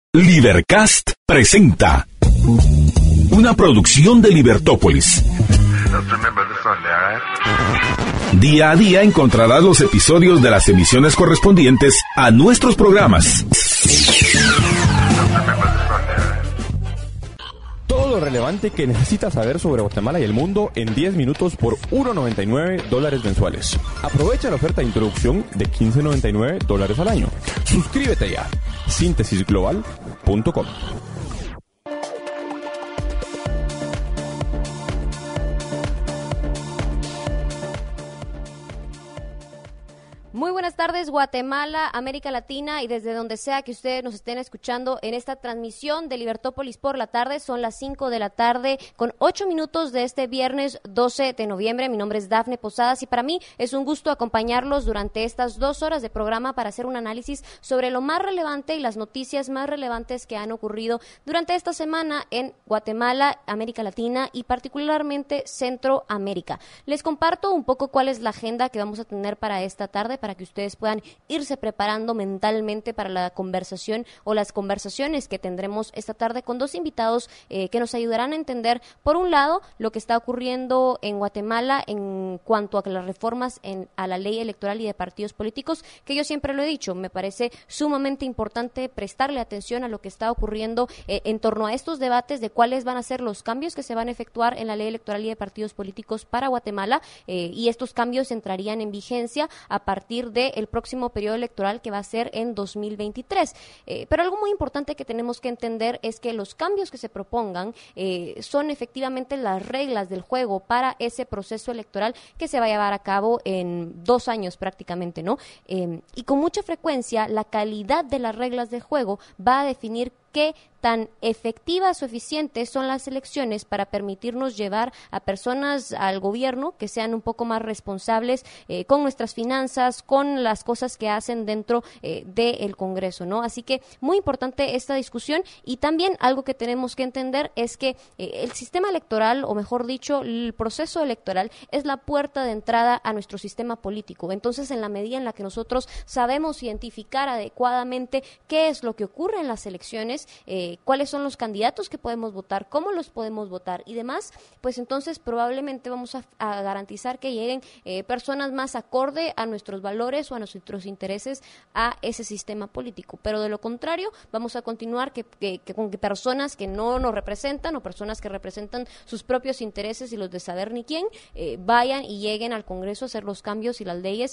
Libercast presenta una producción de Libertópolis. Día a día encontrarás los episodios de las emisiones correspondientes a nuestros programas. Todo lo relevante que necesitas saber sobre Guatemala y el mundo en 10 minutos por $1.99 mensuales. Aprovecha la oferta de introducción de $15.99 al año. Suscríbete ya. Síntesisglobal.com. Muy buenas tardes, Guatemala, América Latina y desde donde sea que ustedes nos estén escuchando en esta transmisión de Libertópolis por la tarde. Son las 5 de la tarde con 8 minutos de este viernes 12 de noviembre. Mi nombre es Dafne Posadas y para mí es un gusto acompañarlos durante estas 2 horas de programa para hacer un análisis sobre lo más relevante y las noticias más relevantes que han ocurrido durante esta semana en Guatemala, América Latina y particularmente Centroamérica. Les comparto un poco cuál es la agenda que vamos a tener para esta tarde, para que ustedes puedan irse preparando mentalmente para la conversación o las conversaciones que tendremos esta tarde con dos invitados que nos ayudarán a entender, por un lado, lo que está ocurriendo en Guatemala en cuanto a las reformas a la ley electoral y de partidos políticos, que yo siempre lo he dicho, me parece sumamente importante prestarle atención a lo que está ocurriendo en torno a estos debates de cuáles van a ser los cambios que se van a efectuar en la ley electoral y de partidos políticos para Guatemala, y estos cambios entrarían en vigencia a partir del próximo periodo electoral que va a ser en 2023. Pero algo muy importante que tenemos que entender es que los cambios que se propongan son efectivamente las reglas del juego para ese proceso electoral que se va a llevar a cabo en 2 años prácticamente, ¿no? Y con mucha frecuencia la calidad de las reglas del juego va a definir qué tan efectivas o eficientes son las elecciones para permitirnos llevar a personas al gobierno que sean un poco más responsables con nuestras finanzas, con las cosas que hacen dentro del Congreso, ¿no? Así que muy importante esta discusión, y también algo que tenemos que entender es que el sistema electoral, o mejor dicho, el proceso electoral es la puerta de entrada a nuestro sistema político. Entonces, en la medida en la que nosotros sabemos identificar adecuadamente qué es lo que ocurre en las elecciones, cuáles son los candidatos que podemos votar, cómo los podemos votar y demás, pues entonces probablemente vamos a garantizar que lleguen personas más acorde a nuestros valores o a nuestros intereses a ese sistema político. Pero de lo contrario, vamos a continuar con que personas que no nos representan o personas que representan sus propios intereses y los de saber ni quién vayan y lleguen al Congreso a hacer los cambios y las leyes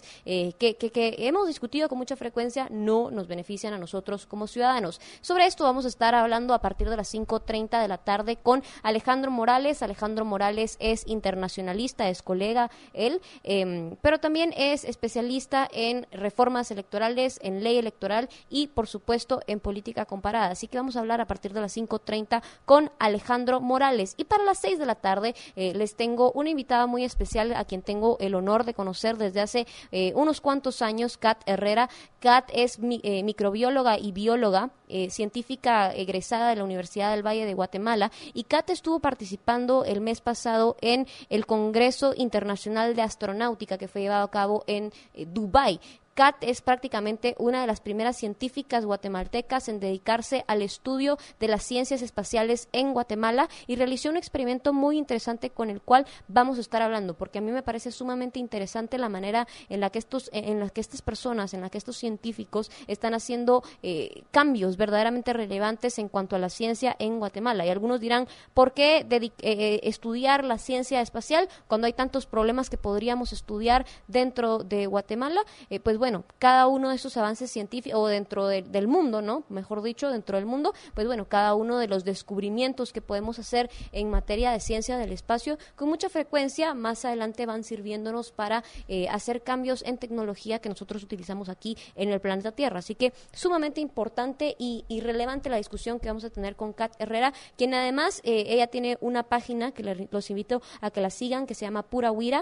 que hemos discutido con mucha frecuencia no nos benefician a nosotros como ciudadanos. Sobre esto vamos a estar hablando a partir de las 5:30 de la tarde con Alejandro Morales. Alejandro Morales es internacionalista, es colega él, pero también es especialista en reformas electorales, en ley electoral y, por supuesto, en política comparada. Así que vamos a hablar a partir de las 5:30 con Alejandro Morales. Y para las 6 de la tarde les tengo una invitada muy especial a quien tengo el honor de conocer desde hace unos cuantos años, Kat Herrera. Kat es microbióloga y bióloga, científica egresada de la Universidad del Valle de Guatemala, y Kat estuvo participando el mes pasado en el Congreso Internacional de Astronáutica que fue llevado a cabo en Dubái. Kat es prácticamente una de las primeras científicas guatemaltecas en dedicarse al estudio de las ciencias espaciales en Guatemala, y realizó un experimento muy interesante con el cual vamos a estar hablando, porque a mí me parece sumamente interesante la manera en la que estas personas, en la que estos científicos están haciendo cambios verdaderamente relevantes en cuanto a la ciencia en Guatemala. Y algunos dirán, ¿por qué estudiar la ciencia espacial cuando hay tantos problemas que podríamos estudiar dentro de Guatemala? Pues bueno, cada uno de esos avances científicos, o dentro del mundo, ¿no? Mejor dicho, dentro del mundo, pues bueno, cada uno de los descubrimientos que podemos hacer en materia de ciencia del espacio, con mucha frecuencia, más adelante van sirviéndonos para hacer cambios en tecnología que nosotros utilizamos aquí en el planeta Tierra. Así que sumamente importante y relevante la discusión que vamos a tener con Kat Herrera, quien además, ella tiene una página que los invito a que la sigan, que se llama Pura Huira,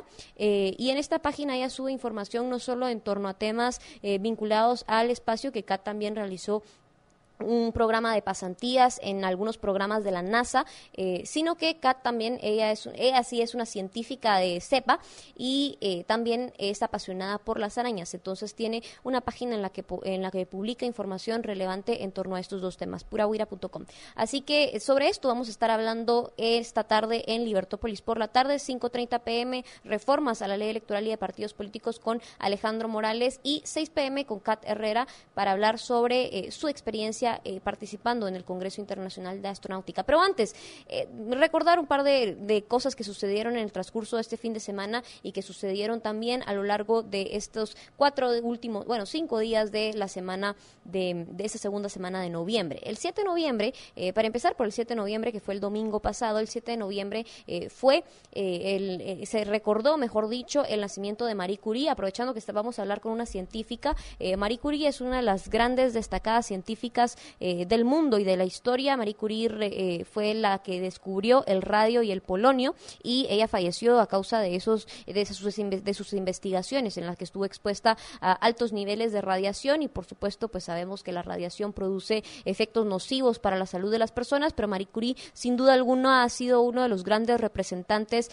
y en esta página ella sube información no solo en torno a temas vinculados al espacio, que Kat también realizó un programa de pasantías en algunos programas de la NASA, sino que Kat también, ella sí es una científica de cepa y también es apasionada por las arañas. Entonces tiene una página en la que publica información relevante en torno a estos dos temas, purahuira.com. Así que sobre esto vamos a estar hablando esta tarde en Libertópolis por la tarde, 5:30 p.m., reformas a la ley electoral y de partidos políticos con Alejandro Morales, y 6 p.m. con Kat Herrera para hablar sobre su experiencia participando en el Congreso Internacional de Astronáutica. Pero antes, recordar un par de cosas que sucedieron en el transcurso de este fin de semana y que sucedieron también a lo largo de estos 5 días de la semana de esta segunda semana de noviembre. El 7 de noviembre, para empezar por el 7 de noviembre, que fue el domingo pasado, el 7 de noviembre se recordó, mejor dicho, el nacimiento de Marie Curie, aprovechando que vamos a hablar con una científica. Marie Curie es una de las grandes destacadas científicas del mundo y de la historia. Marie Curie fue la que descubrió el radio y el polonio, y ella falleció a causa de sus investigaciones en las que estuvo expuesta a altos niveles de radiación, y por supuesto pues sabemos que la radiación produce efectos nocivos para la salud de las personas, pero Marie Curie sin duda alguna ha sido una de las grandes representantes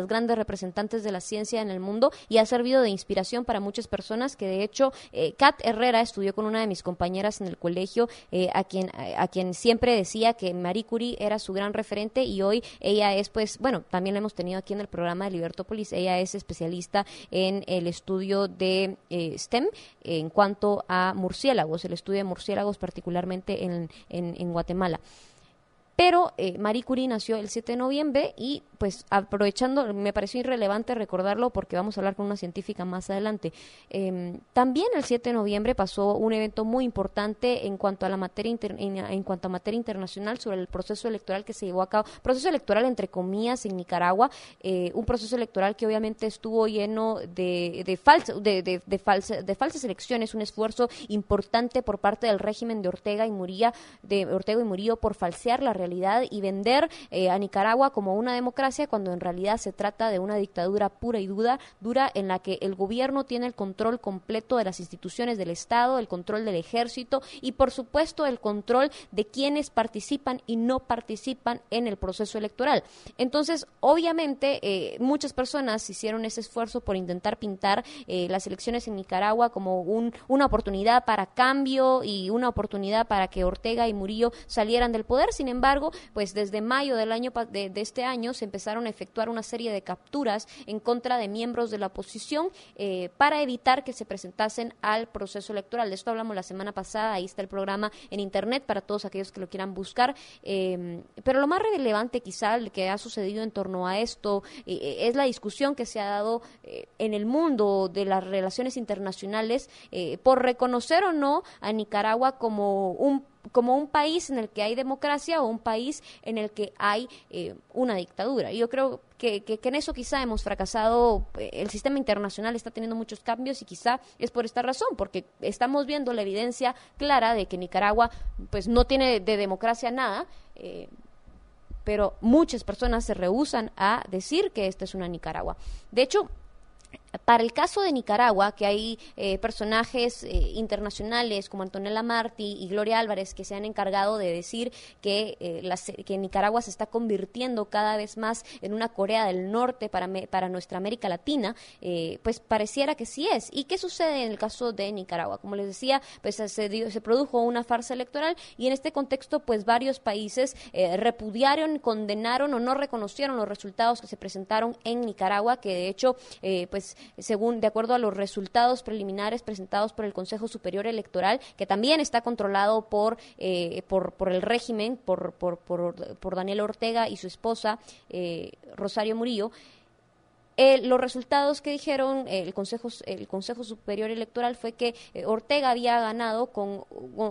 de la ciencia en el mundo, y ha servido de inspiración para muchas personas, que de hecho Kat Herrera estudió con una de mis compañeras en el colegio, a quien siempre decía que Marie Curie era su gran referente, y hoy ella es, pues, bueno, también la hemos tenido aquí en el programa de Libertópolis. Ella es especialista en el estudio de STEM en cuanto a murciélagos, el estudio de murciélagos particularmente en Guatemala. Pero Marie Curie nació el 7 de noviembre y, pues, aprovechando, me pareció irrelevante recordarlo porque vamos a hablar con una científica más adelante. También el 7 de noviembre pasó un evento muy importante en cuanto a la materia internacional sobre el proceso electoral que se llevó a cabo, proceso electoral entre comillas en Nicaragua, un proceso electoral que obviamente estuvo lleno de falsas elecciones, un esfuerzo importante por parte del régimen de Ortega y Murillo por falsear la realidad y vender a Nicaragua como una democracia, cuando en realidad se trata de una dictadura pura y dura en la que el gobierno tiene el control completo de las instituciones del Estado, el control del ejército y por supuesto el control de quienes participan y no participan en el proceso electoral. Entonces, obviamente, muchas personas hicieron ese esfuerzo por intentar pintar las elecciones en Nicaragua como una oportunidad para cambio y una oportunidad para que Ortega y Murillo salieran del poder. Sin embargo, pues desde mayo de este año se empezaron a efectuar una serie de capturas en contra de miembros de la oposición para evitar que se presentasen al proceso electoral. De esto hablamos la semana pasada, ahí está el programa en internet para todos aquellos que lo quieran buscar. Pero lo más relevante quizá que ha sucedido en torno a esto es la discusión que se ha dado en el mundo de las relaciones internacionales por reconocer o no a Nicaragua como un país en el que hay democracia o un país en el que hay una dictadura. Y yo creo que en eso quizá hemos fracasado. El sistema internacional está teniendo muchos cambios y quizá es por esta razón, porque estamos viendo la evidencia clara de que Nicaragua pues no tiene de democracia nada, pero muchas personas se rehúsan a decir que esta es una Nicaragua. De hecho, para el caso de Nicaragua, que hay personajes internacionales como Antonella Martí y Gloria Álvarez que se han encargado de decir que Nicaragua se está convirtiendo cada vez más en una Corea del Norte para nuestra América Latina, pues pareciera que sí es. ¿Y qué sucede en el caso de Nicaragua? Como les decía, pues se produjo una farsa electoral y en este contexto pues varios países repudiaron, condenaron o no reconocieron los resultados que se presentaron en Nicaragua, que de hecho pues de acuerdo a los resultados preliminares presentados por el Consejo Superior Electoral, que también está controlado por el régimen, por Daniel Ortega y su esposa Rosario Murillo. Los resultados que dijeron el Consejo Superior Electoral fue que Ortega había ganado con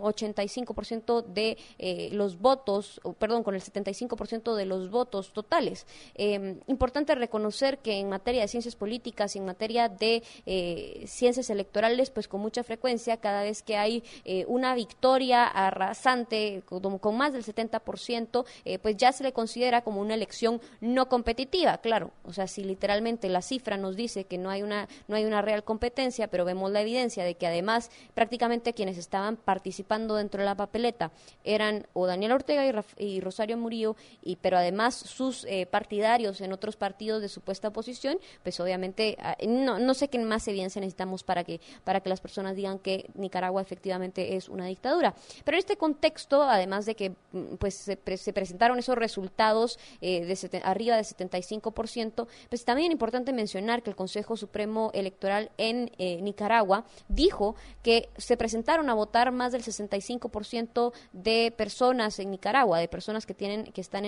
85% de los votos, con el 75% de los votos totales. Importante reconocer que en materia de ciencias políticas y en materia de ciencias electorales, pues con mucha frecuencia, cada vez que hay una victoria arrasante con más del 70%, pues ya se le considera como una elección no competitiva. Claro, o sea, si literalmente efectivamente la cifra nos dice que no hay una real competencia, pero vemos la evidencia de que además prácticamente quienes estaban participando dentro de la papeleta eran o Daniel Ortega y Rosario Murillo, pero además sus partidarios en otros partidos de supuesta oposición, pues obviamente no sé qué más evidencia necesitamos para que las personas digan que Nicaragua efectivamente es una dictadura. Pero en este contexto, además de que pues se presentaron esos resultados arriba de 75%, pues también es importante mencionar que el Consejo Supremo Electoral en Nicaragua dijo que se presentaron a votar más del 65% de personas en Nicaragua, de personas que están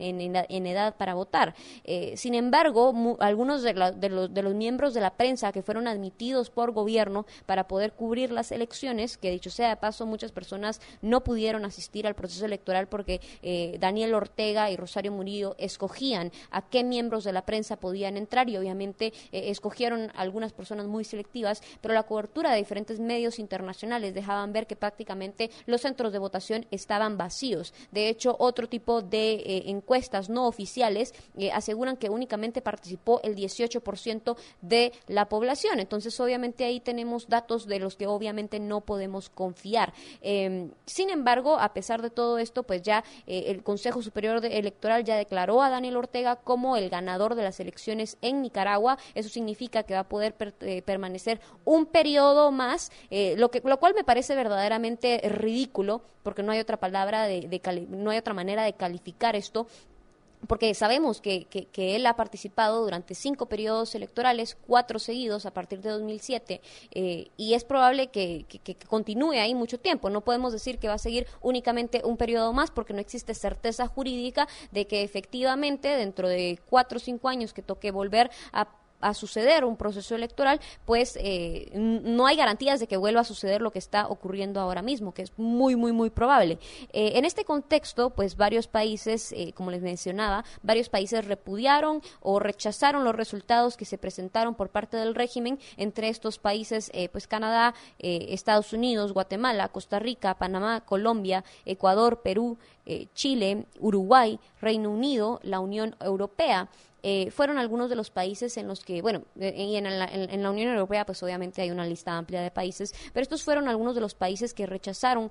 en edad para votar. Sin embargo, algunos de los miembros de la prensa que fueron admitidos por gobierno para poder cubrir las elecciones, que dicho sea de paso, muchas personas no pudieron asistir al proceso electoral porque Daniel Ortega y Rosario Murillo escogían a qué miembros de la prensa podían entrar y obviamente escogieron algunas personas muy selectivas, pero la cobertura de diferentes medios internacionales dejaban ver que prácticamente los centros de votación estaban vacíos. De hecho, otro tipo de encuestas no oficiales aseguran que únicamente participó el 18% de la población. Entonces, obviamente ahí tenemos datos de los que obviamente no podemos confiar. Sin embargo, a pesar de todo esto, pues ya el Consejo Superior Electoral ya declaró a Daniel Ortega como el ganador de las elecciones en Nicaragua. Eso significa que va a poder permanecer un periodo más, lo cual me parece verdaderamente ridículo, porque no hay otra palabra no hay otra manera de calificar esto, porque sabemos que él ha participado durante 5 periodos electorales, 4 seguidos a partir de 2007, y es probable que continúe ahí mucho tiempo. No podemos decir que va a seguir únicamente un periodo más porque no existe certeza jurídica de que efectivamente dentro de 4 o 5 años que toque volver a suceder un proceso electoral, pues no hay garantías de que vuelva a suceder lo que está ocurriendo ahora mismo, que es muy, muy, muy probable. En este contexto, pues varios países, como les mencionaba, varios países repudiaron o rechazaron los resultados que se presentaron por parte del régimen. Entre estos países, pues Canadá, Estados Unidos, Guatemala, Costa Rica, Panamá, Colombia, Ecuador, Perú, Chile, Uruguay, Reino Unido, la Unión Europea. Fueron algunos de los países en los que, bueno, y en la Unión Europea pues obviamente hay una lista amplia de países, pero estos fueron algunos de los países que rechazaron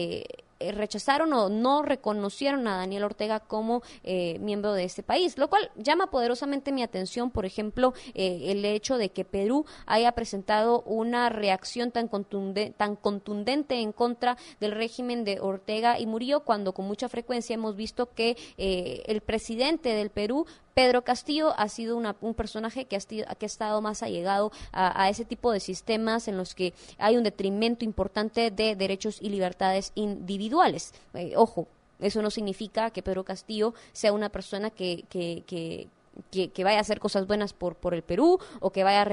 o no reconocieron a Daniel Ortega como miembro de este país, lo cual llama poderosamente mi atención. Por ejemplo, el hecho de que Perú haya presentado una reacción tan contundente en contra del régimen de Ortega y Murillo, cuando con mucha frecuencia hemos visto que el presidente del Perú, Pedro Castillo, ha sido un personaje que ha estado más allegado a ese tipo de sistemas en los que hay un detrimento importante de derechos y libertades individuales. Ojo, eso no significa que Pedro Castillo sea una persona que vaya a hacer cosas buenas por el Perú, o que vaya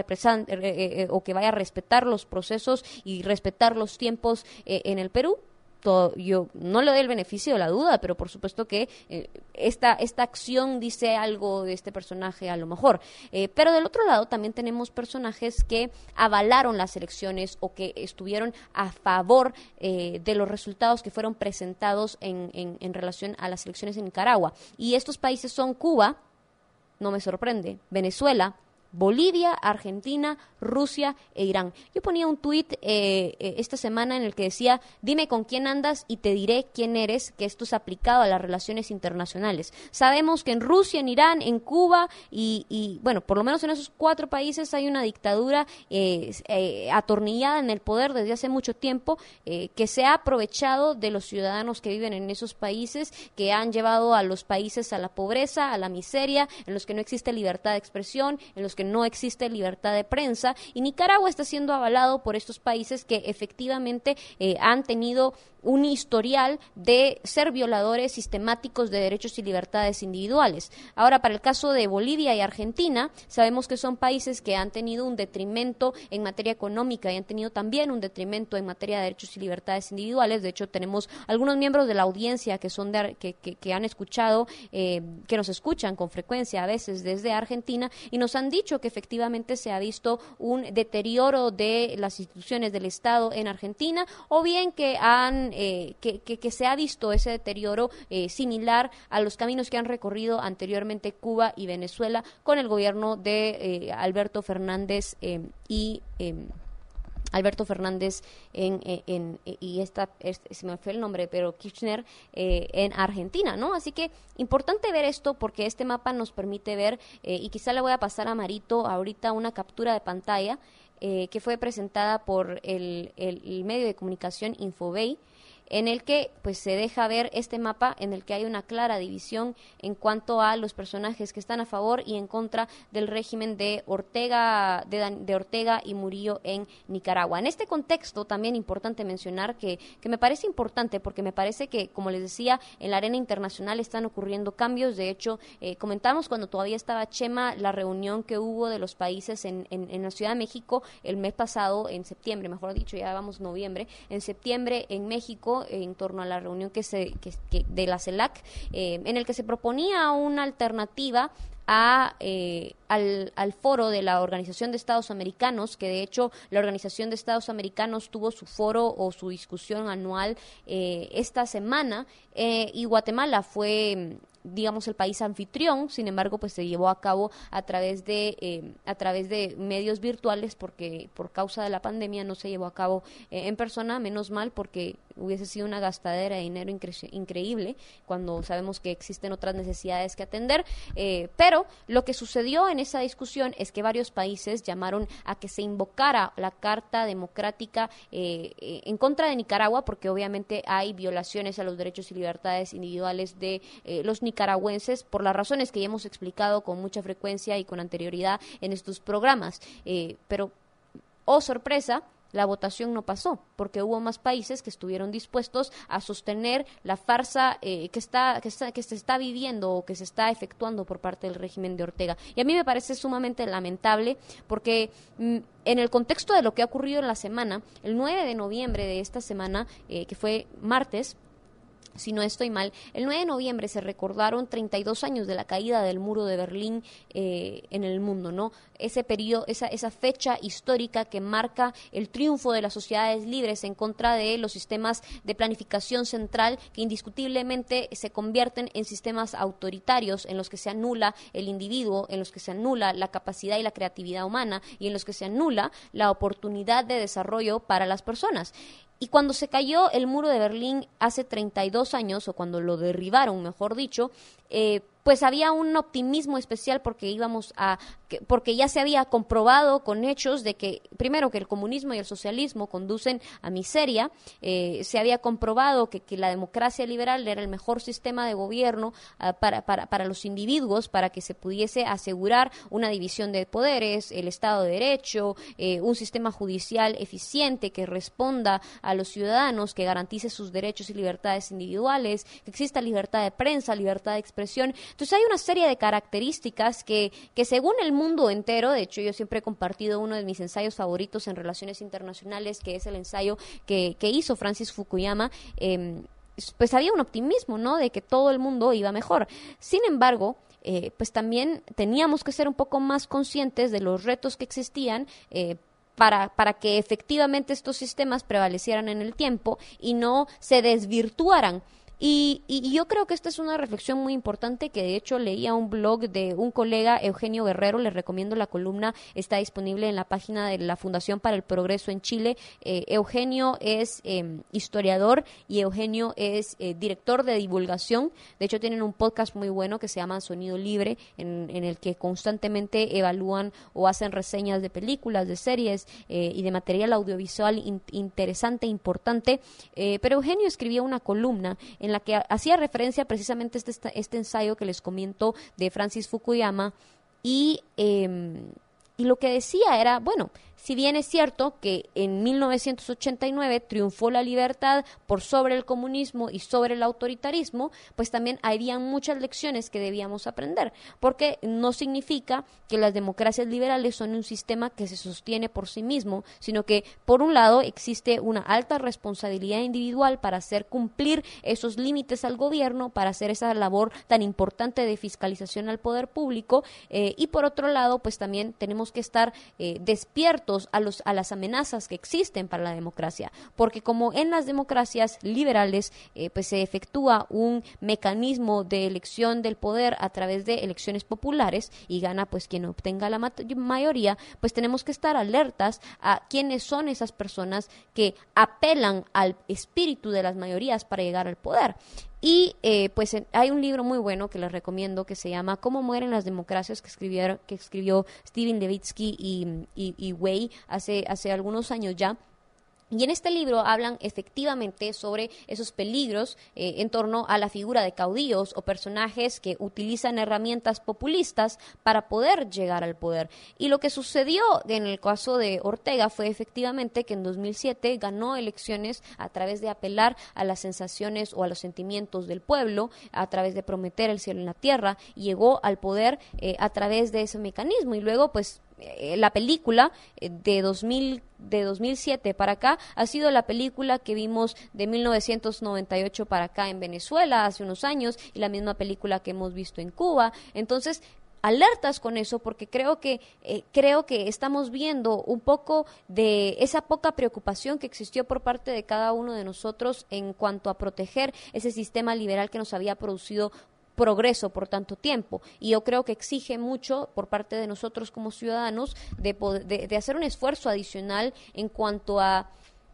a respetar los procesos y respetar los tiempos en el Perú. Yo no le doy el beneficio de la duda, pero por supuesto que esta acción dice algo de este personaje a lo mejor. Pero del otro lado también tenemos personajes que avalaron las elecciones o que estuvieron a favor de los resultados que fueron presentados en relación a las elecciones en Nicaragua. Y estos países son Cuba, no me sorprende, Venezuela, Bolivia, Argentina, Rusia e Irán. Yo ponía un tuit esta semana en el que decía: dime con quién andas y te diré quién eres, que esto es aplicado a las relaciones internacionales. Sabemos que en Rusia, en Irán, en Cuba y bueno, por lo menos en esos 4 países hay una dictadura atornillada en el poder desde hace mucho tiempo, que se ha aprovechado de los ciudadanos que viven en esos países, que han llevado a los países a la pobreza, a la miseria, en los que no existe libertad de expresión, en los que no existe libertad de prensa, y Nicaragua está siendo avalado por estos países que efectivamente han tenido un historial de ser violadores sistemáticos de derechos y libertades individuales. Ahora, para el caso de Bolivia y Argentina, sabemos que son países que han tenido un detrimento en materia económica y han tenido también un detrimento en materia de derechos y libertades individuales. De hecho, tenemos algunos miembros de la audiencia que son que han escuchado, que nos escuchan con frecuencia a veces desde Argentina, y nos han dicho que efectivamente se ha visto un deterioro de las instituciones del Estado en Argentina, o bien que han que se ha visto ese deterioro similar a los caminos que han recorrido anteriormente Cuba y Venezuela con el gobierno de Alberto Fernández se me fue el nombre, pero Kirchner en Argentina, ¿no? Así que importante ver esto porque este mapa nos permite ver, y quizá le voy a pasar a Marito ahorita una captura de pantalla que fue presentada por el medio de comunicación Infobay, en el que pues se deja ver este mapa en el que hay una clara división en cuanto a los personajes que están a favor y en contra del régimen de Ortega y Murillo en Nicaragua. En este contexto también importante mencionar que me parece importante porque me parece que, como les decía, en la arena internacional están ocurriendo cambios. De hecho, comentamos cuando todavía estaba Chema la reunión que hubo de los países en la Ciudad de México el mes pasado, en septiembre, mejor dicho, ya vamos noviembre, en septiembre en México, en torno a la reunión de la CELAC, en el que se proponía una alternativa al foro de la Organización de Estados Americanos, que de hecho la Organización de Estados Americanos tuvo su foro o su discusión anual esta semana, y Guatemala fue digamos el país anfitrión. Sin embargo, pues se llevó a cabo a través de medios virtuales porque por causa de la pandemia no se llevó a cabo en persona, menos mal, porque hubiese sido una gastadera de dinero increíble cuando sabemos que existen otras necesidades que atender, pero lo que sucedió en esa discusión es que varios países llamaron a que se invocara la Carta Democrática en contra de Nicaragua, porque obviamente hay violaciones a los derechos y libertades individuales de los nicaragüenses, por las razones que ya hemos explicado con mucha frecuencia y con anterioridad en estos programas, pero, oh sorpresa, la votación no pasó, porque hubo más países que estuvieron dispuestos a sostener la farsa que se está viviendo o que se está efectuando por parte del régimen de Ortega. Y a mí me parece sumamente lamentable, porque en el contexto de lo que ha ocurrido en la semana, el 9 de noviembre de esta semana, que fue martes, si no estoy mal, el 9 de noviembre se recordaron 32 años de la caída del muro de Berlín en el mundo, ¿no? Ese periodo, esa fecha histórica que marca el triunfo de las sociedades libres en contra de los sistemas de planificación central que indiscutiblemente se convierten en sistemas autoritarios en los que se anula el individuo, en los que se anula la capacidad y la creatividad humana y en los que se anula la oportunidad de desarrollo para las personas. Y cuando se cayó el muro de Berlín hace 32 años, o cuando lo derribaron, mejor dicho, pues había un optimismo especial porque porque ya se había comprobado con hechos de que, primero, que el comunismo y el socialismo conducen a miseria, se había comprobado que la democracia liberal era el mejor sistema de gobierno para los individuos, para que se pudiese asegurar una división de poderes, el Estado de Derecho, un sistema judicial eficiente que responda a los ciudadanos, que garantice sus derechos y libertades individuales, que exista libertad de prensa, libertad de expresión. Entonces hay una serie de características que según el mundo entero, de hecho yo siempre he compartido uno de mis ensayos favoritos en relaciones internacionales, que es el ensayo que hizo Francis Fukuyama, pues había un optimismo, ¿no?, de que todo el mundo iba mejor. Sin embargo, pues también teníamos que ser un poco más conscientes de los retos que existían, para que efectivamente estos sistemas prevalecieran en el tiempo y no se desvirtuaran. Y yo creo que esta es una reflexión muy importante que de hecho leía un blog de un colega, Eugenio Guerrero. Les recomiendo la columna, está disponible en la página de la Fundación para el Progreso en Chile. Eugenio es historiador y Eugenio es director de divulgación. De hecho tienen un podcast muy bueno que se llama Sonido Libre, en el que constantemente evalúan o hacen reseñas de películas, de series y de material audiovisual interesante, importante. Pero Eugenio escribió una columna en la que hacía referencia precisamente a este ensayo que les comento de Francis Fukuyama, y lo que decía era, bueno, si bien es cierto que en 1989 triunfó la libertad por sobre el comunismo y sobre el autoritarismo, pues también había muchas lecciones que debíamos aprender, porque no significa que las democracias liberales son un sistema que se sostiene por sí mismo, sino que por un lado existe una alta responsabilidad individual para hacer cumplir esos límites al gobierno, para hacer esa labor tan importante de fiscalización al poder público, y por otro lado pues también tenemos que estar despiertos atentos a las amenazas que existen para la democracia, porque como en las democracias liberales pues se efectúa un mecanismo de elección del poder a través de elecciones populares y gana pues quien obtenga la mayoría, pues tenemos que estar alertas a quiénes son esas personas que apelan al espíritu de las mayorías para llegar al poder. Y pues hay un libro muy bueno que les recomiendo que se llama Cómo mueren las democracias, que escribió Steven Levitsky y Wei hace algunos años ya. Y en este libro hablan efectivamente sobre esos peligros en torno a la figura de caudillos o personajes que utilizan herramientas populistas para poder llegar al poder. Y lo que sucedió en el caso de Ortega fue efectivamente que en 2007 ganó elecciones a través de apelar a las sensaciones o a los sentimientos del pueblo, a través de prometer el cielo en la tierra, y llegó al poder a través de ese mecanismo. Y luego pues la película de 2007 para acá ha sido la película que vimos de 1998 para acá en Venezuela hace unos años, y la misma película que hemos visto en Cuba. Entonces, alertas con eso, porque creo que estamos viendo un poco de esa poca preocupación que existió por parte de cada uno de nosotros en cuanto a proteger ese sistema liberal que nos había producido progreso por tanto tiempo, y yo creo que exige mucho por parte de nosotros como ciudadanos de hacer un esfuerzo adicional en cuanto a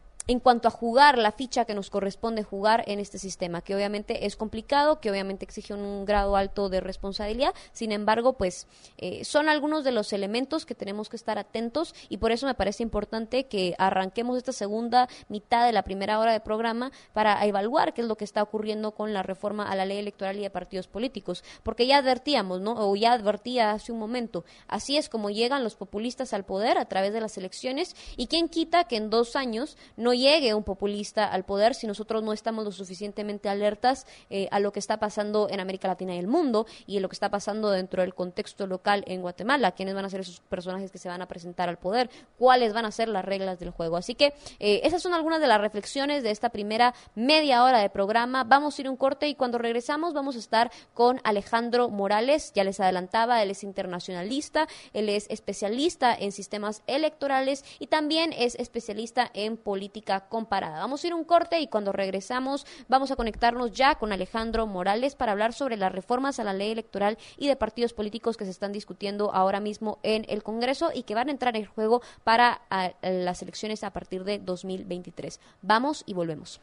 jugar la ficha que nos corresponde jugar en este sistema, que obviamente es complicado, que obviamente exige un grado alto de responsabilidad. Sin embargo, pues son algunos de los elementos que tenemos que estar atentos, y por eso me parece importante que arranquemos esta segunda mitad de la primera hora de programa para evaluar qué es lo que está ocurriendo con la reforma a la ley electoral y de partidos políticos, porque ya advertíamos, ¿no? O ya advertía hace un momento, así es como llegan los populistas al poder a través de las elecciones, y quién quita que en 2 años no llegue un populista al poder si nosotros no estamos lo suficientemente alertas a lo que está pasando en América Latina y el mundo, y en lo que está pasando dentro del contexto local en Guatemala, quiénes van a ser esos personajes que se van a presentar al poder, cuáles van a ser las reglas del juego. Así que esas son algunas de las reflexiones de esta primera media hora de programa. Vamos a ir a un corte, y cuando regresamos vamos a estar con Alejandro Morales. Ya les adelantaba, él es internacionalista, él es especialista en sistemas electorales y también es especialista en política comparada. Vamos a ir a un corte, y cuando regresamos vamos a conectarnos ya con Alejandro Morales para hablar sobre las reformas a la ley electoral y de partidos políticos que se están discutiendo ahora mismo en el Congreso y que van a entrar en juego para las elecciones a partir de 2023. Vamos y volvemos.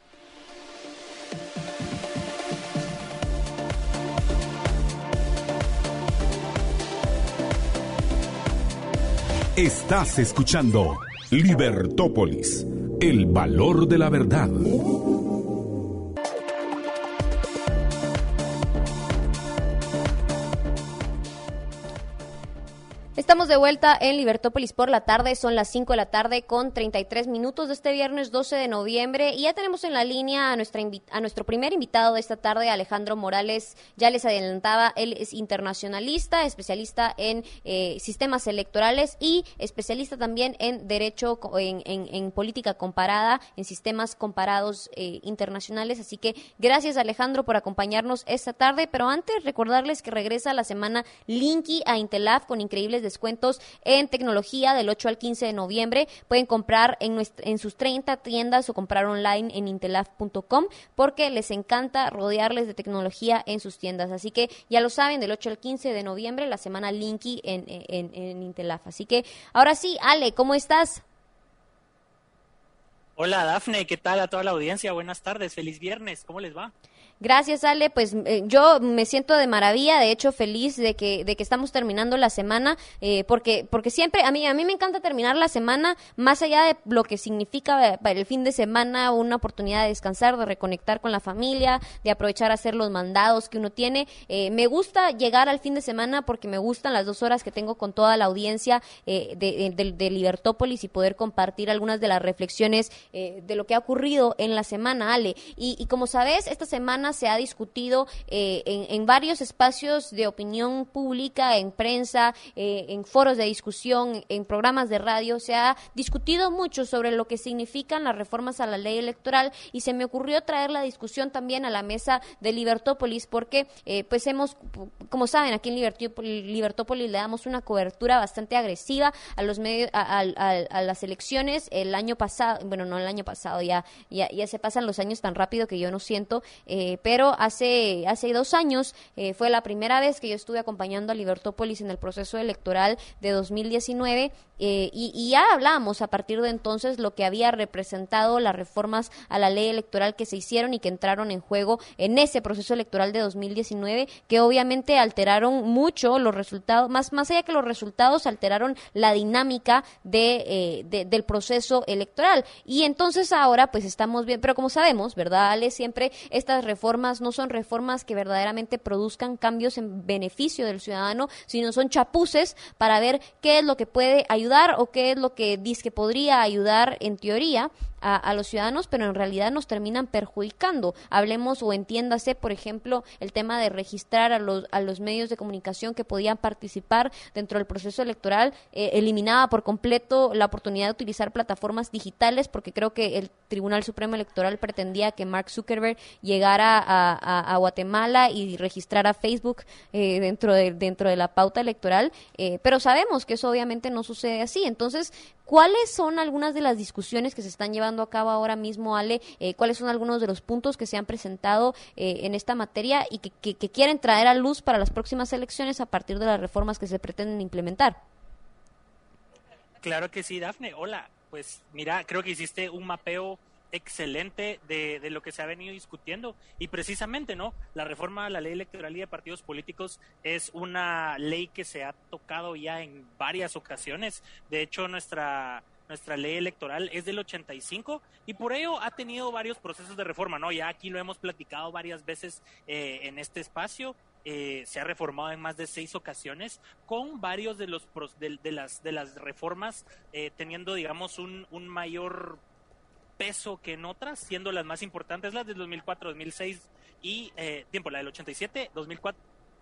Estás escuchando Libertópolis, el valor de la verdad. Estamos de vuelta en Libertópolis por la tarde, son las 5 de la tarde con 33 minutos de este viernes 12 de noviembre, y ya tenemos en la línea a nuestro primer invitado de esta tarde, Alejandro Morales. Ya les adelantaba, él es internacionalista, especialista en sistemas electorales y especialista también en derecho, en política comparada, en sistemas comparados internacionales. Así que gracias, Alejandro, por acompañarnos esta tarde, pero antes recordarles que regresa la semana Linky a Intelaf con increíbles descuentos en tecnología del 8 al 15 de noviembre. Pueden comprar en sus 30 tiendas o comprar online en intelaf.com, porque les encanta rodearles de tecnología en sus tiendas. Así que ya lo saben, del 8 al 15 de noviembre, la semana Linky en Intelaf. Así que ahora sí, Ale, ¿cómo estás? Hola, Dafne, ¿qué tal a toda la audiencia? Buenas tardes, feliz viernes, ¿cómo les va? Gracias, Ale. Pues yo me siento de maravilla, de hecho feliz de que estamos terminando la semana, porque siempre a mí me encanta terminar la semana, más allá de lo que significa para el fin de semana, una oportunidad de descansar, de reconectar con la familia, de aprovechar a hacer los mandados que uno tiene. Me gusta llegar al fin de semana porque me gustan las 2 horas que tengo con toda la audiencia de Libertópolis y poder compartir algunas de las reflexiones de lo que ha ocurrido en la semana, Ale. Y como sabes, esta semana se ha discutido en varios espacios de opinión pública, en prensa, en foros de discusión, en programas de radio. Se ha discutido mucho sobre lo que significan las reformas a la ley electoral y se me ocurrió traer la discusión también a la mesa de Libertópolis porque pues como saben, aquí en Libertópolis le damos una cobertura bastante agresiva a los medios, a las elecciones. El año pasado, bueno, no el año pasado, ya se pasan los años tan rápido que yo no siento, pero hace 2 años fue la primera vez que yo estuve acompañando a Libertópolis en el proceso electoral de 2019 y ya hablábamos a partir de entonces lo que había representado las reformas a la ley electoral que se hicieron y que entraron en juego en ese proceso electoral de 2019, que obviamente alteraron mucho los resultados, más allá que los resultados, alteraron la dinámica del proceso electoral. Y entonces ahora pues estamos bien, pero como sabemos, ¿verdad, Ale? Siempre estas reformas no son reformas que verdaderamente produzcan cambios en beneficio del ciudadano, sino son chapuces para ver qué es lo que puede ayudar o qué es lo que dice que podría ayudar en teoría a los ciudadanos, pero en realidad nos terminan perjudicando. Hablemos o entiéndase, por ejemplo, el tema de registrar a los medios de comunicación que podían participar dentro del proceso electoral, eliminaba por completo la oportunidad de utilizar plataformas digitales, porque creo que el Tribunal Supremo Electoral pretendía que Mark Zuckerberg llegara a Guatemala y registrara Facebook dentro de la pauta electoral, pero sabemos que eso obviamente no sucede así. Entonces, ¿cuáles son algunas de las discusiones que se están llevando a cabo ahora mismo, Ale? ¿Cuáles son algunos de los puntos que se han presentado en esta materia y que quieren traer a luz para las próximas elecciones a partir de las reformas que se pretenden implementar? Claro que sí, Dafne. Hola, pues mira, creo que hiciste un mapeo excelente de lo que se ha venido discutiendo y precisamente, ¿no? La reforma a la ley electoral y de partidos políticos es una ley que se ha tocado ya en varias ocasiones. De hecho, nuestra ley electoral es del 85 y por ello ha tenido varios procesos de reforma, ¿no? Ya aquí lo hemos platicado varias veces en este espacio. Se ha reformado en más de 6 ocasiones con varios de las reformas teniendo, digamos, un mayor peso que en otras, siendo las más importantes las del 2004, 2006 y la del 87, 2004,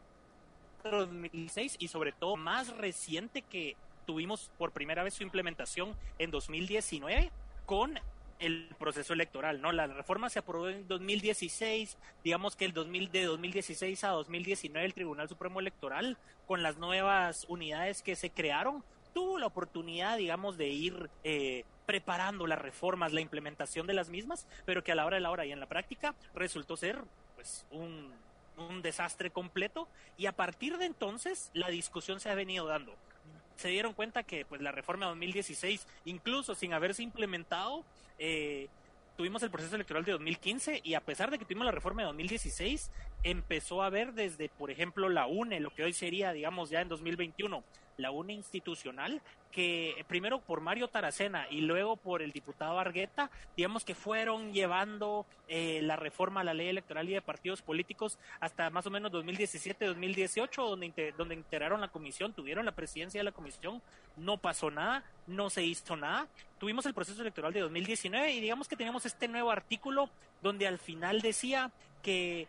2006 y sobre todo más reciente que tuvimos por primera vez su implementación en 2019 con el proceso electoral, ¿no? La reforma se aprobó en 2016, digamos que de 2016 a 2019 el Tribunal Supremo Electoral, con las nuevas unidades que se crearon, tuvo la oportunidad, digamos, de ir preparando las reformas, la implementación de las mismas, pero que a la hora de la hora y en la práctica resultó ser pues un desastre completo, y a partir de entonces la discusión se ha venido dando. Se dieron cuenta que pues la reforma de 2016, incluso sin haberse implementado, tuvimos el proceso electoral de 2015 y a pesar de que tuvimos la reforma de 2016, empezó a haber desde, por ejemplo, la UNE, lo que hoy sería, digamos, ya en 2021, la UNE institucional, que primero por Mario Taracena y luego por el diputado Argueta, digamos que fueron llevando la reforma a la ley electoral y de partidos políticos hasta más o menos 2017-2018, donde integraron la comisión, tuvieron la presidencia de la comisión, no pasó nada, no se hizo nada. Tuvimos el proceso electoral de 2019 y digamos que teníamos este nuevo artículo donde al final decía que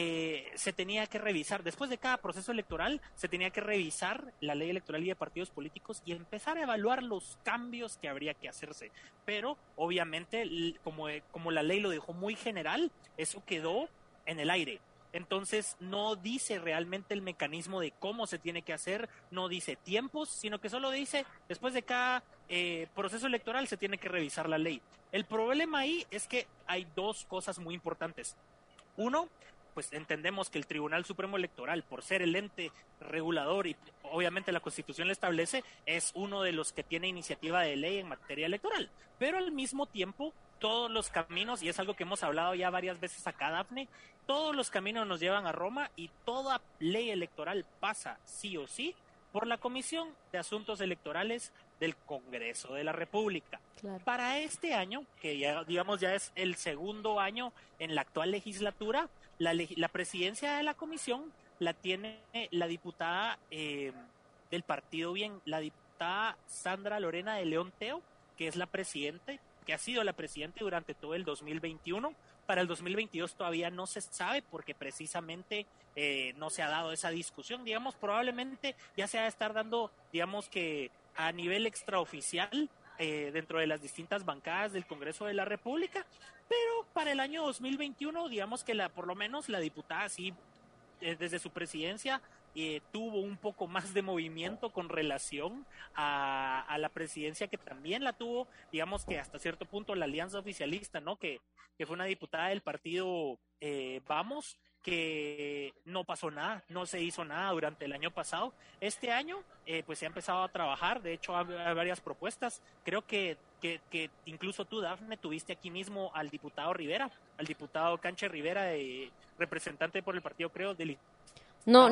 se tenía que revisar, después de cada proceso electoral, se tenía que revisar la ley electoral y de partidos políticos y empezar a evaluar los cambios que habría que hacerse. Pero, obviamente, como la ley lo dejó muy general, eso quedó en el aire. Entonces, no dice realmente el mecanismo de cómo se tiene que hacer, no dice tiempos, sino que solo dice, después de cada proceso electoral se tiene que revisar la ley. El problema ahí es que hay 2 cosas muy importantes. Uno, pues entendemos que el Tribunal Supremo Electoral, por ser el ente regulador y obviamente la Constitución lo establece, es uno de los que tiene iniciativa de ley en materia electoral. Pero al mismo tiempo, todos los caminos, y es algo que hemos hablado ya varias veces acá, Dafne, todos los caminos nos llevan a Roma y toda ley electoral pasa sí o sí por la Comisión de Asuntos Electorales del Congreso de la República. Claro. Para este año, que ya digamos ya es el segundo año en la actual legislatura, la presidencia de la comisión la tiene la diputada del Partido Bien, la diputada Sandra Lorena de León Teo, que es la presidente, que ha sido la presidente durante todo el 2021, Para el 2022 todavía no se sabe porque precisamente no se ha dado esa discusión. Digamos, probablemente ya se va a estar dando, digamos que a nivel extraoficial dentro de las distintas bancadas del Congreso de la República, pero para el año 2021, digamos que por lo menos la diputada sí, desde su presidencia, tuvo un poco más de movimiento con relación a la presidencia que también la tuvo, digamos que hasta cierto punto la alianza oficialista, ¿no? Que fue una diputada del partido Vamos, que no pasó nada, no se hizo nada durante el año pasado. Este año pues se ha empezado a trabajar, de hecho hay varias propuestas, creo que incluso tú, Dafne, tuviste aquí mismo al diputado Rivera, al diputado Canche Rivera, representante por el partido, creo, del No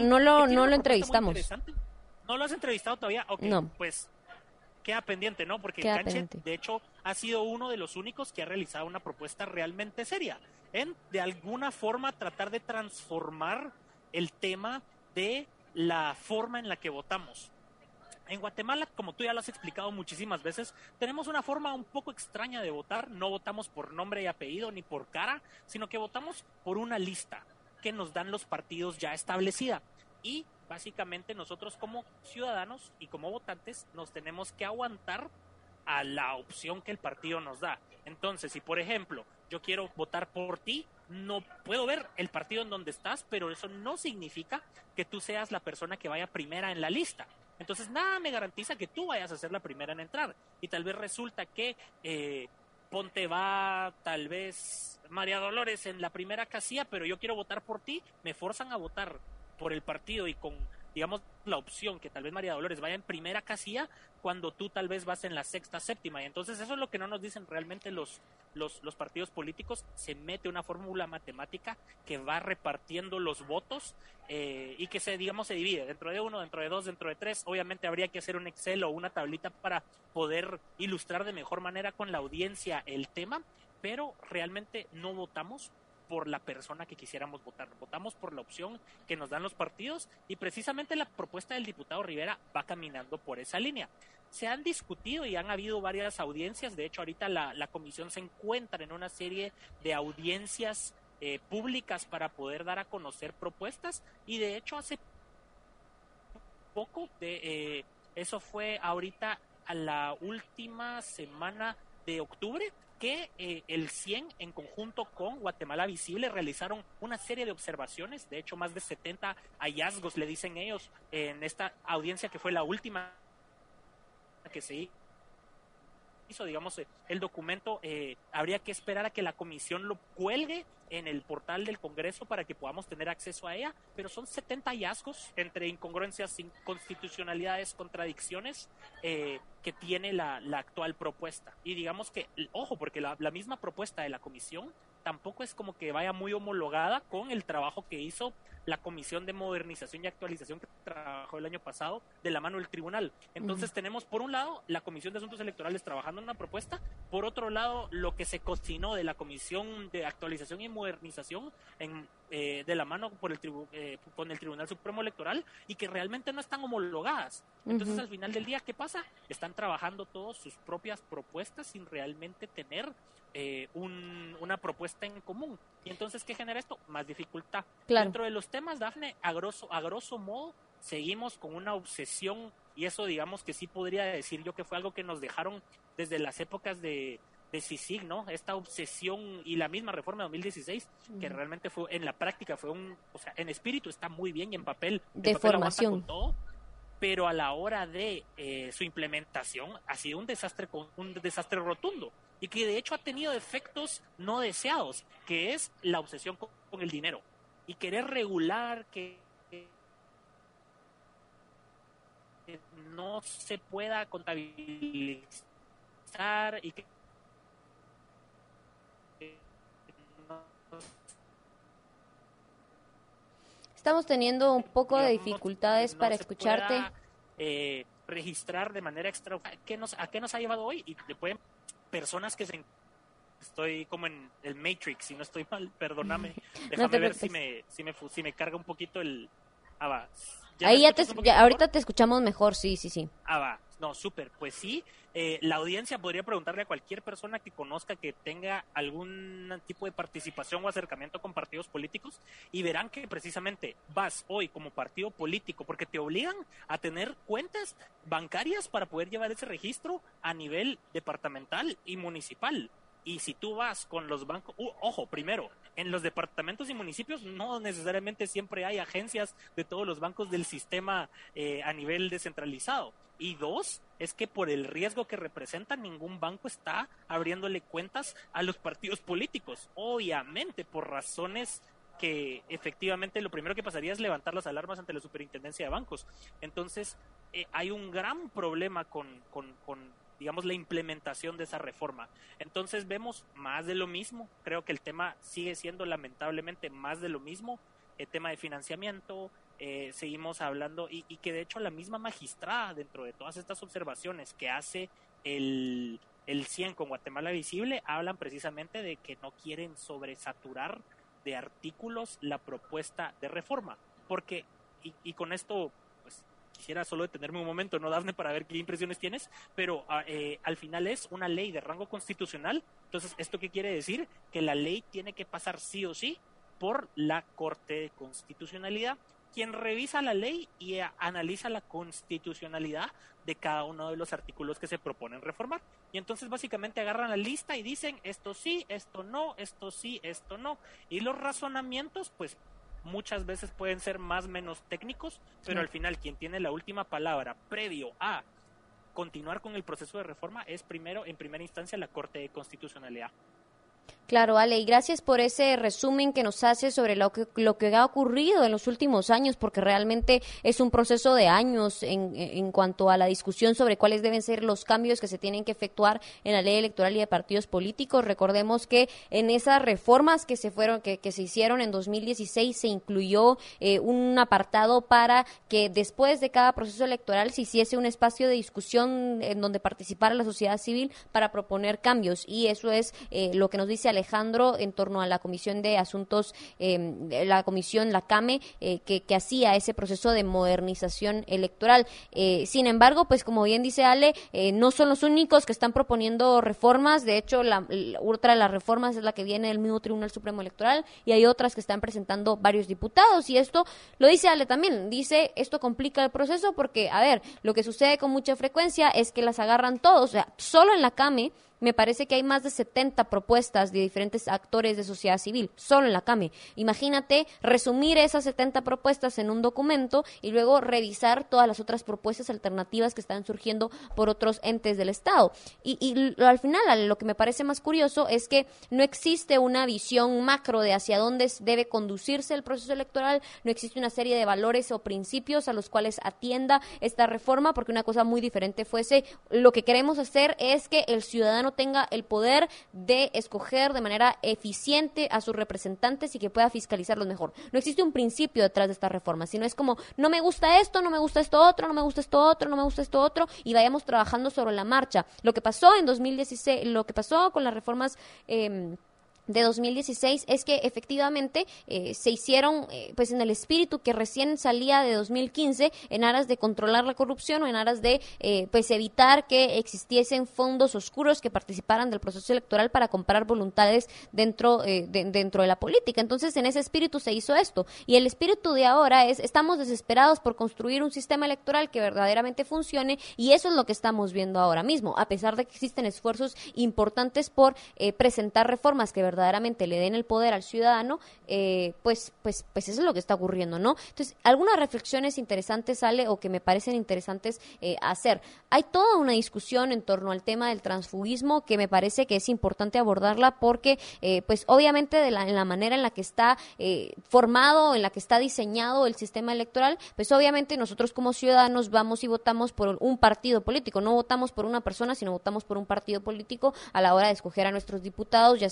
lo entrevistamos. ¿No lo has entrevistado todavía? Ok, no. Pues queda pendiente, ¿no? Porque Canche, de hecho, ha sido uno de los únicos que ha realizado una propuesta realmente seria en, de alguna forma, tratar de transformar el tema de la forma en la que votamos. En Guatemala, como tú ya lo has explicado muchísimas veces, tenemos una forma un poco extraña de votar. No votamos por nombre y apellido ni por cara, sino que votamos por una lista que nos dan los partidos ya establecida. Y básicamente nosotros como ciudadanos y como votantes nos tenemos que aguantar a la opción que el partido nos da. Entonces, si por ejemplo yo quiero votar por ti, no puedo ver el partido en donde estás, pero eso no significa que tú seas la persona que vaya primera en la lista. Entonces nada me garantiza que tú vayas a ser la primera en entrar. Y tal vez resulta que ponte va tal vez María Dolores en la primera casilla, pero yo quiero votar por ti, me forzan a votar por el partido y con, digamos, la opción que tal vez María Dolores vaya en primera casilla cuando tú tal vez vas en la sexta, séptima. Y entonces eso es lo que no nos dicen realmente los partidos políticos. Se mete una fórmula matemática que va repartiendo los votos y que se divide dentro de uno, dentro de dos, dentro de tres. Obviamente habría que hacer un Excel o una tablita para poder ilustrar de mejor manera con la audiencia el tema, pero realmente no votamos por la persona que quisiéramos votar, votamos por la opción que nos dan los partidos y precisamente la propuesta del diputado Rivera va caminando por esa línea. Se han discutido y han habido varias audiencias, de hecho ahorita la comisión se encuentra en una serie de audiencias públicas para poder dar a conocer propuestas y de hecho hace poco, eso fue ahorita a la última semana de octubre, que el CIEN en conjunto con Guatemala Visible realizaron una serie de observaciones, de hecho más de 70 hallazgos le dicen ellos en esta audiencia que fue la última que se hizo, digamos, el documento habría que esperar a que la comisión lo cuelgue en el portal del Congreso para que podamos tener acceso a ella, pero son 70 hallazgos entre incongruencias, inconstitucionalidades, contradicciones que tiene la actual propuesta. Y digamos que, ojo, porque la misma propuesta de la comisión tampoco es como que vaya muy homologada con el trabajo que hizo la Comisión de Modernización y Actualización que trabajó el año pasado de la mano del tribunal. Entonces tenemos por un lado la Comisión de Asuntos Electorales trabajando en una propuesta, por otro lado lo que se cocinó de la Comisión de Actualización y Modernización de la mano con el Tribunal Supremo Electoral y que realmente no están homologadas. Entonces al final del día, ¿qué pasa? Están trabajando todos sus propias propuestas sin realmente tener una propuesta en común. Y entonces, ¿qué genera esto? Más dificultad. Claro. Dentro de los temas, Dafne, a grosso modo, seguimos con una obsesión, y eso digamos que sí podría decir yo que fue algo que nos dejaron desde las épocas de CICIG, ¿no? Esta obsesión y la misma reforma de 2016, que realmente fue, en la práctica fue o sea, en espíritu está muy bien y en papel de formación con todo, pero a la hora de su implementación ha sido un desastre rotundo y que de hecho ha tenido efectos no deseados, que es la obsesión con el dinero y querer regular que no se pueda contabilizar y que estamos teniendo un poco de dificultades para escucharte. Registrar de manera extra. ¿A qué nos ha llevado hoy? Y después personas que estoy como en el Matrix, si no estoy mal, perdóname. Déjame ver si me carga un poquito el... va. Ahí ahorita te escuchamos mejor, sí. Va. No, súper, pues sí, la audiencia podría preguntarle a cualquier persona que conozca que tenga algún tipo de participación o acercamiento con partidos políticos y verán que precisamente vas hoy como partido político porque te obligan a tener cuentas bancarias para poder llevar ese registro a nivel departamental y municipal. Y si tú vas con los bancos, ojo, primero, en los departamentos y municipios no necesariamente siempre hay agencias de todos los bancos del sistema a nivel descentralizado. Y dos, es que por el riesgo que representa, ningún banco está abriéndole cuentas a los partidos políticos. Obviamente, por razones que efectivamente lo primero que pasaría es levantar las alarmas ante la superintendencia de bancos. Entonces, hay un gran problema con digamos, la implementación de esa reforma. Entonces vemos más de lo mismo. Creo que el tema sigue siendo lamentablemente más de lo mismo. El tema de financiamiento, seguimos hablando, y que de hecho la misma magistrada, dentro de todas estas observaciones que hace el 100 con Guatemala Visible, hablan precisamente de que no quieren sobresaturar de artículos la propuesta de reforma. Porque, y con esto, pues, quisiera solo detenerme un momento, ¿no, Dafne?, para ver qué impresiones tienes, pero al final es una ley de rango constitucional. Entonces, ¿esto qué quiere decir? Que la ley tiene que pasar sí o sí por la Corte de Constitucionalidad, quien revisa la ley y analiza la constitucionalidad de cada uno de los artículos que se proponen reformar. Y entonces básicamente agarran la lista y dicen esto sí, esto no, esto sí, esto no. Y los razonamientos, pues, muchas veces pueden ser más o menos técnicos, pero al final quien tiene la última palabra previo a continuar con el proceso de reforma es en primera instancia, la Corte de Constitucionalidad. Claro, Ale, y gracias por ese resumen que nos hace sobre lo que ha ocurrido en los últimos años, porque realmente es un proceso de años en cuanto a la discusión sobre cuáles deben ser los cambios que se tienen que efectuar en la ley electoral y de partidos políticos. Recordemos que en esas reformas que se hicieron en 2016 se incluyó un apartado para que después de cada proceso electoral se hiciese un espacio de discusión en donde participara la sociedad civil para proponer cambios, y eso es lo que nos dice Alejandro en torno a la Comisión de Asuntos, la CAME, que hacía ese proceso de modernización electoral. Sin embargo, pues como bien dice Ale, no son los únicos que están proponiendo reformas. De hecho, otra de las reformas es la que viene del mismo Tribunal Supremo Electoral, y hay otras que están presentando varios diputados, y esto lo dice Ale también, dice, esto complica el proceso porque, a ver, lo que sucede con mucha frecuencia es que las agarran todos, o sea, solo en la CAME me parece que hay más de 70 propuestas de diferentes actores de sociedad civil, solo en la CAME. Imagínate resumir esas 70 propuestas en un documento y luego revisar todas las otras propuestas alternativas que están surgiendo por otros entes del Estado. Y al final, lo que me parece más curioso es que no existe una visión macro de hacia dónde debe conducirse el proceso electoral, no existe una serie de valores o principios a los cuales atienda esta reforma, porque una cosa muy diferente fuese, lo que queremos hacer es que el ciudadano tenga el poder de escoger de manera eficiente a sus representantes y que pueda fiscalizarlos mejor. No existe un principio detrás de esta reforma, sino es como, no me gusta esto, no me gusta esto otro, no me gusta esto otro, no me gusta esto otro, y vayamos trabajando sobre la marcha. Lo que pasó en 2016, lo que pasó con las reformas de 2016 es que efectivamente se hicieron pues en el espíritu que recién salía de 2015, en aras de controlar la corrupción o en aras de pues evitar que existiesen fondos oscuros que participaran del proceso electoral para comprar voluntades dentro de la política. Entonces, en ese espíritu se hizo esto, y el espíritu de ahora es, estamos desesperados por construir un sistema electoral que verdaderamente funcione, y eso es lo que estamos viendo ahora mismo, a pesar de que existen esfuerzos importantes por presentar reformas que verdaderamente le den el poder al ciudadano, pues eso es lo que está ocurriendo, ¿no? Entonces, algunas reflexiones interesantes, sale o que me parecen interesantes hacer. Hay toda una discusión en torno al tema del transfugismo que me parece que es importante abordarla porque, pues obviamente en la manera en la que está formado, en la que está diseñado el sistema electoral, pues obviamente nosotros como ciudadanos vamos y votamos por un partido político, no votamos por una persona, sino votamos por un partido político a la hora de escoger a nuestros diputados, ya sea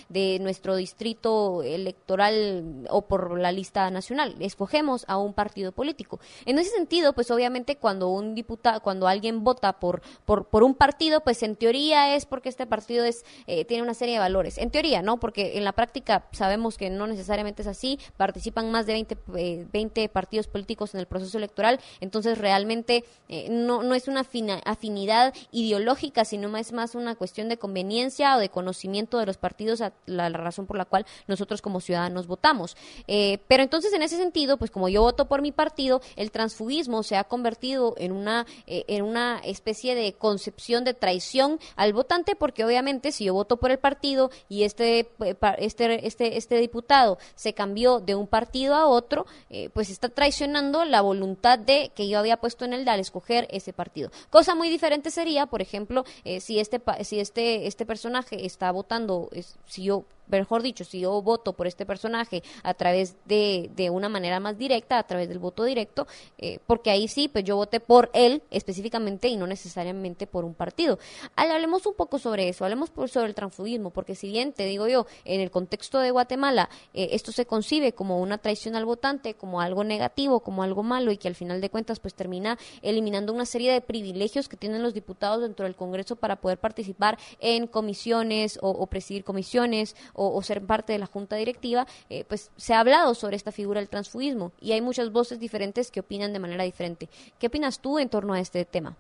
de nuestro distrito electoral o por la lista nacional. Escogemos a un partido político. En ese sentido, pues obviamente cuando alguien vota por un partido, pues en teoría es porque este partido tiene una serie de valores. En teoría, ¿no? Porque en la práctica sabemos que no necesariamente es así. Participan más de 20 partidos políticos en el proceso electoral, entonces realmente no es una afinidad ideológica, sino es más una cuestión de conveniencia o de conocimiento de los partidos, la razón por la cual nosotros como ciudadanos votamos. Pero entonces en ese sentido, pues como yo voto por mi partido, el transfugismo se ha convertido en una especie de concepción de traición al votante, porque obviamente si yo voto por el partido y este diputado se cambió de un partido a otro, pues está traicionando la voluntad de que yo había puesto en él al escoger ese partido. Cosa muy diferente sería, por ejemplo, si este personaje está votando, si yo voto por este personaje a través de una manera más directa, a través del voto directo, porque ahí sí, pues yo voté por él específicamente y no necesariamente por un partido. Hablemos un poco sobre eso, sobre el transfugismo, porque si bien, te digo yo, en el contexto de Guatemala, esto se concibe como una traición al votante, como algo negativo, como algo malo, y que al final de cuentas pues termina eliminando una serie de privilegios que tienen los diputados dentro del Congreso para poder participar en comisiones o presidir comisiones o ser parte de la junta directiva, pues se ha hablado sobre esta figura del transfugismo y hay muchas voces diferentes que opinan de manera diferente. ¿Qué opinas tú en torno a este tema?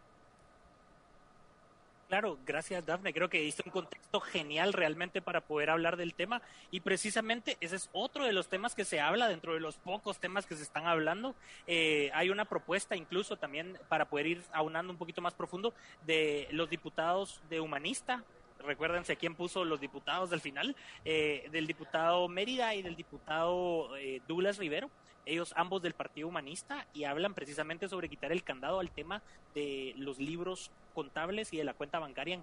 Claro, gracias Dafne, creo que diste un contexto genial realmente para poder hablar del tema y precisamente ese es otro de los temas que se habla dentro de los pocos temas que se están hablando. Hay una propuesta incluso también para poder ir aunando un poquito más profundo de los diputados de Humanista. Recuérdense quién puso los diputados del final, del diputado Mérida y del diputado Douglas Rivero, ellos ambos del Partido Humanista, y hablan precisamente sobre quitar el candado al tema de los libros contables y de la cuenta bancaria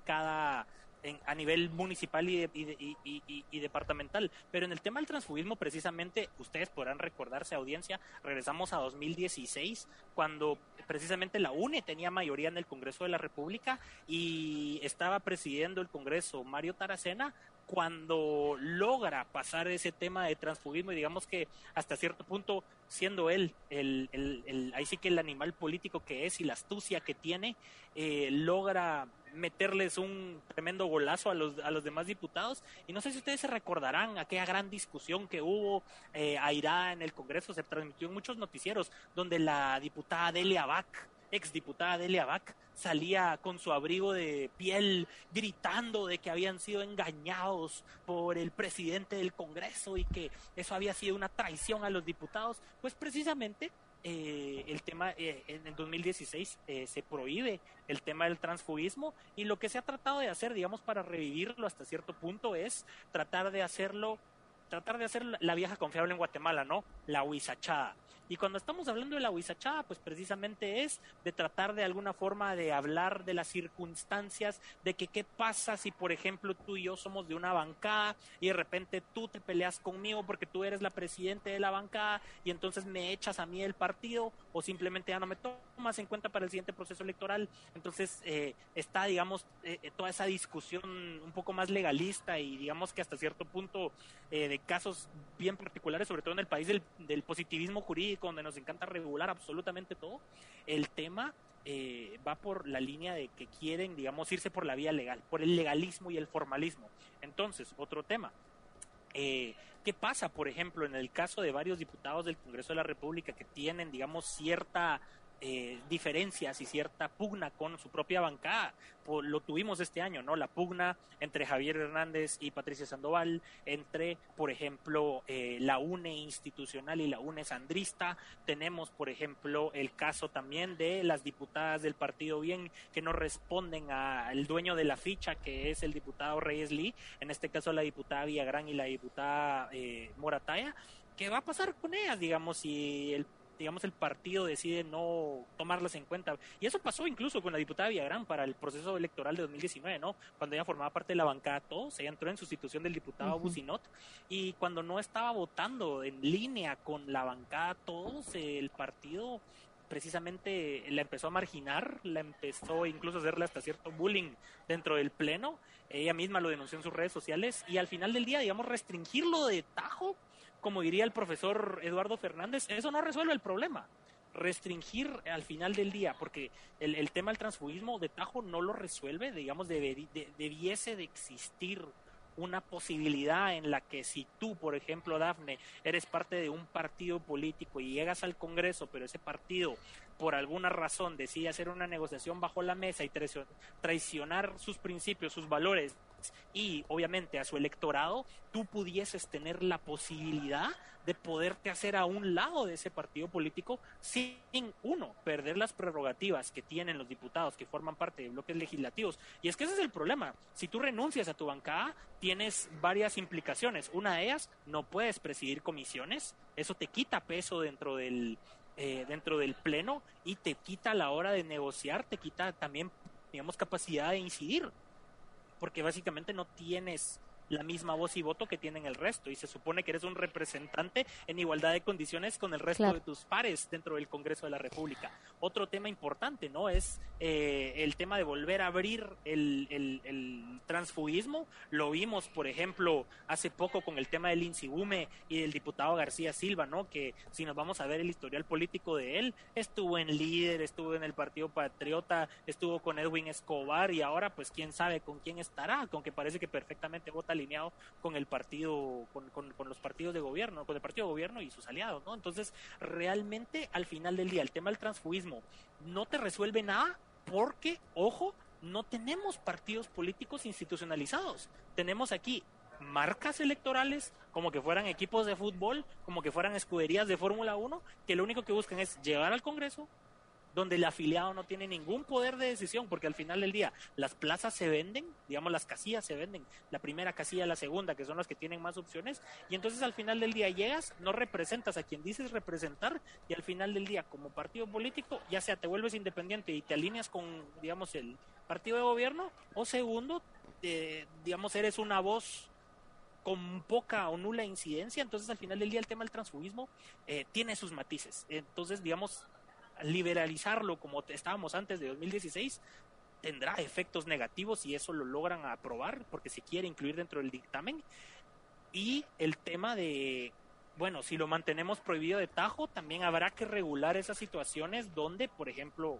a nivel municipal y departamental. Pero en el tema del transfugismo, precisamente, ustedes podrán recordarse, audiencia, regresamos a 2016, cuando precisamente la UNE tenía mayoría en el Congreso de la República y estaba presidiendo el Congreso Mario Taracena, cuando logra pasar ese tema de transfugismo y digamos que hasta cierto punto siendo él ahí sí que el animal político que es y la astucia que tiene, logra meterles un tremendo golazo a los demás diputados. Y no sé si ustedes se recordarán aquella gran discusión que hubo airada en el Congreso, se transmitió en muchos noticieros, donde la diputada Delia Bac, exdiputada Delia Bac, salía con su abrigo de piel gritando de que habían sido engañados por el presidente del Congreso y que eso había sido una traición a los diputados. Pues precisamente el tema en el 2016 se prohíbe el tema del transfugismo y lo que se ha tratado de hacer, digamos, para revivirlo hasta cierto punto es tratar de hacer la vieja confiable en Guatemala, ¿no? La huizachada. Y cuando estamos hablando de la huizachada, pues precisamente es de tratar de alguna forma de hablar de las circunstancias, de que qué pasa si, por ejemplo, tú y yo somos de una bancada y de repente tú te peleas conmigo porque tú eres la presidente de la bancada y entonces me echas a mí del partido o simplemente ya no me tomas en cuenta para el siguiente proceso electoral. Entonces está, digamos, toda esa discusión un poco más legalista y digamos que hasta cierto punto de casos bien particulares, sobre todo en el país del positivismo jurídico, donde nos encanta regular absolutamente todo. El tema va por la línea de que quieren, digamos, irse por la vía legal, por el legalismo y el formalismo. Entonces, otro tema. ¿Qué pasa, por ejemplo, en el caso de varios diputados del Congreso de la República que tienen, digamos, cierta diferencias y cierta pugna con su propia bancada? Lo tuvimos este año, ¿no? La pugna entre Javier Hernández y Patricia Sandoval, entre, por ejemplo, la UNE institucional y la UNE sandrista. Tenemos, por ejemplo, el caso también de las diputadas del Partido Bien que no responden al dueño de la ficha, que es el diputado Reyes Lee, en este caso la diputada Villagrán y la diputada Morataya. ¿Qué va a pasar con ellas, digamos, si el partido decide no tomarlas en cuenta? Y eso pasó incluso con la diputada Villagrán para el proceso electoral de 2019, ¿no? Cuando ella formaba parte de la bancada Todos, ella entró en sustitución del diputado Bucinot, y cuando no estaba votando en línea con la bancada Todos, el partido precisamente la empezó a marginar, la empezó incluso a hacerle hasta cierto bullying dentro del pleno. Ella misma lo denunció en sus redes sociales y al final del día, digamos, restringirlo de tajo, como diría el profesor Eduardo Fernández, eso no resuelve el problema. Restringir al final del día, porque el tema del transfugismo de tajo no lo resuelve, digamos, debiese de existir una posibilidad en la que si tú, por ejemplo, Dafne, eres parte de un partido político y llegas al Congreso, pero ese partido por alguna razón decide hacer una negociación bajo la mesa y traicionar sus principios, sus valores y obviamente a su electorado, tú pudieses tener la posibilidad de poderte hacer a un lado de ese partido político sin, uno, perder las prerrogativas que tienen los diputados que forman parte de bloques legislativos. Y es que ese es el problema. Si tú renuncias a tu bancada, tienes varias implicaciones. Una de ellas, no puedes presidir comisiones. Eso te quita peso dentro del pleno y te quita a la hora de negociar, te quita también, digamos, capacidad de incidir, porque básicamente no tienes la misma voz y voto que tienen el resto y se supone que eres un representante en igualdad de condiciones con el resto de tus pares dentro del Congreso de la República. Otro tema importante, ¿no? Es el tema de volver a abrir el transfugismo. Lo vimos, por ejemplo, hace poco con el tema del Insigume y del diputado García Silva, ¿no? Que si nos vamos a ver el historial político de él, estuvo en Líder, estuvo en el Partido Patriota, estuvo con Edwin Escobar y ahora pues quién sabe con quién estará, aunque parece que perfectamente vota alineado con el partido, con los partidos de gobierno, con el partido de gobierno y sus aliados, ¿no? Entonces, realmente, al final del día, el tema del transfugismo no te resuelve nada porque, ojo, no tenemos partidos políticos institucionalizados. Tenemos aquí marcas electorales, como que fueran equipos de fútbol, como que fueran escuderías de Fórmula 1, que lo único que buscan es llegar al Congreso, donde el afiliado no tiene ningún poder de decisión, porque al final del día las plazas se venden, digamos las casillas se venden, la primera casilla, la segunda, que son las que tienen más opciones, y entonces al final del día llegas, no representas a quien dices representar, y al final del día como partido político, ya sea te vuelves independiente y te alineas con, digamos, el partido de gobierno, o segundo, digamos, eres una voz con poca o nula incidencia. Entonces al final del día el tema del transfugismo tiene sus matices, entonces digamos, liberalizarlo como estábamos antes de 2016 tendrá efectos negativos si eso lo logran aprobar, porque se quiere incluir dentro del dictamen. Y el tema de, bueno, si lo mantenemos prohibido de tajo, también habrá que regular esas situaciones donde, por ejemplo,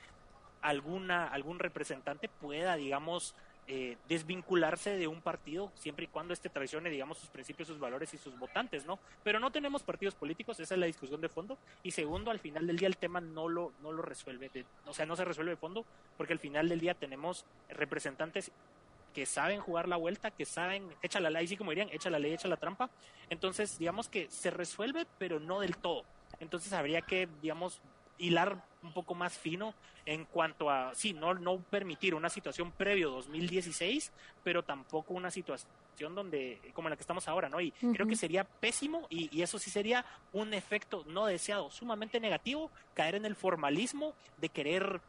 algún representante pueda, digamos, desvincularse de un partido siempre y cuando traicione, digamos, sus principios, sus valores y sus votantes, ¿no? Pero no tenemos partidos políticos, esa es la discusión de fondo. Y segundo, al final del día el tema no lo resuelve, o sea, no se resuelve de fondo, porque al final del día tenemos representantes que saben jugar la vuelta, que saben, echa la ley, sí, como dirían, echa la ley, echa la trampa. Entonces, digamos que se resuelve, pero no del todo. Entonces habría que, digamos, hilar un poco más fino en cuanto a, sí, no permitir una situación previo 2016, pero tampoco una situación donde, como la que estamos ahora, ¿no? Y creo que sería pésimo y eso sí sería un efecto no deseado, sumamente negativo, caer en el formalismo de querer,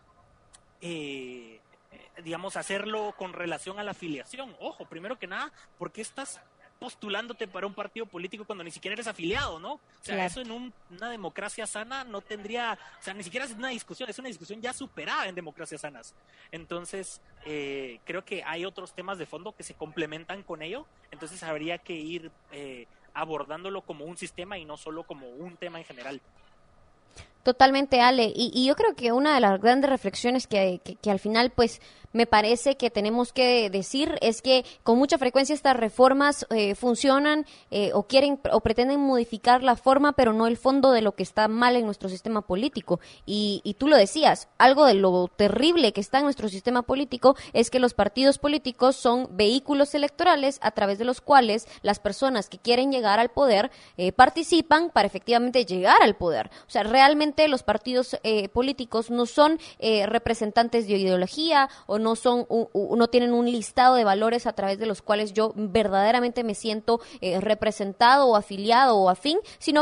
digamos, hacerlo con relación a la afiliación. Ojo, primero que nada, ¿por qué estás postulándote para un partido político cuando ni siquiera eres afiliado, ¿no? O sea, claro, eso en una democracia sana no tendría, o sea, ni siquiera es una discusión ya superada en democracias sanas. Entonces, creo que hay otros temas de fondo que se complementan con ello, entonces habría que ir abordándolo como un sistema y no solo como un tema en general. Totalmente, Ale, y yo creo que una de las grandes reflexiones que al final, pues, me parece que tenemos que decir es que con mucha frecuencia estas reformas funcionan o quieren o pretenden modificar la forma, pero no el fondo de lo que está mal en nuestro sistema político. Y tú lo decías, algo de lo terrible que está en nuestro sistema político es que los partidos políticos son vehículos electorales a través de los cuales las personas que quieren llegar al poder participan para efectivamente llegar al poder. O sea, realmente los partidos políticos no son representantes de ideología o no tienen un listado de valores a través de los cuales yo verdaderamente me siento representado o afiliado o afín, sino que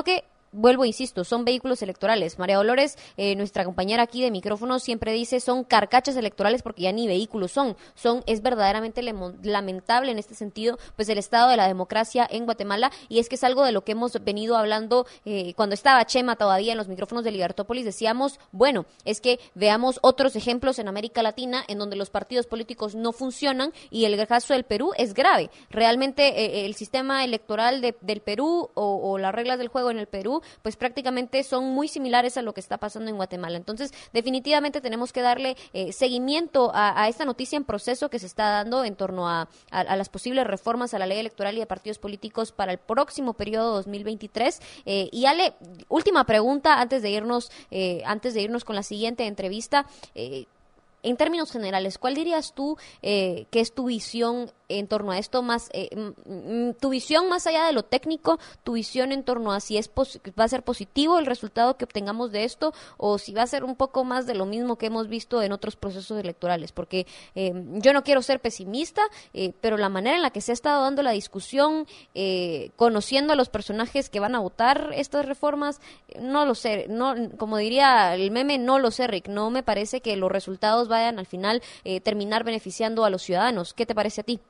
vuelvo, insisto, son vehículos electorales. María Dolores, nuestra compañera aquí de micrófono, siempre dice son carcachas electorales porque ya ni vehículos es verdaderamente lamentable en este sentido, pues el estado de la democracia en Guatemala, y es que es algo de lo que hemos venido hablando cuando estaba Chema todavía en los micrófonos de Libertópolis. Decíamos, bueno, es que veamos otros ejemplos en América Latina en donde los partidos políticos no funcionan, y el caso del Perú es grave. Realmente el sistema electoral del Perú o las reglas del juego en el Perú, pues prácticamente son muy similares a lo que está pasando en Guatemala. Entonces, definitivamente tenemos que darle seguimiento a esta noticia en proceso que se está dando en torno a las posibles reformas a la ley electoral y de partidos políticos para el próximo periodo 2023. Y Ale, última pregunta antes de irnos con la siguiente entrevista. En términos generales, ¿cuál dirías tú que es tu visión en torno a esto, tu visión más allá de lo técnico, tu visión en torno a si va a ser positivo el resultado que obtengamos de esto, o si va a ser un poco más de lo mismo que hemos visto en otros procesos electorales? Porque yo no quiero ser pesimista, pero la manera en la que se ha estado dando la discusión, conociendo a los personajes que van a votar estas reformas, no lo sé, como diría el meme, no lo sé, Rick, no me parece que los resultados vayan al final terminar beneficiando a los ciudadanos. ¿Qué te parece a ti?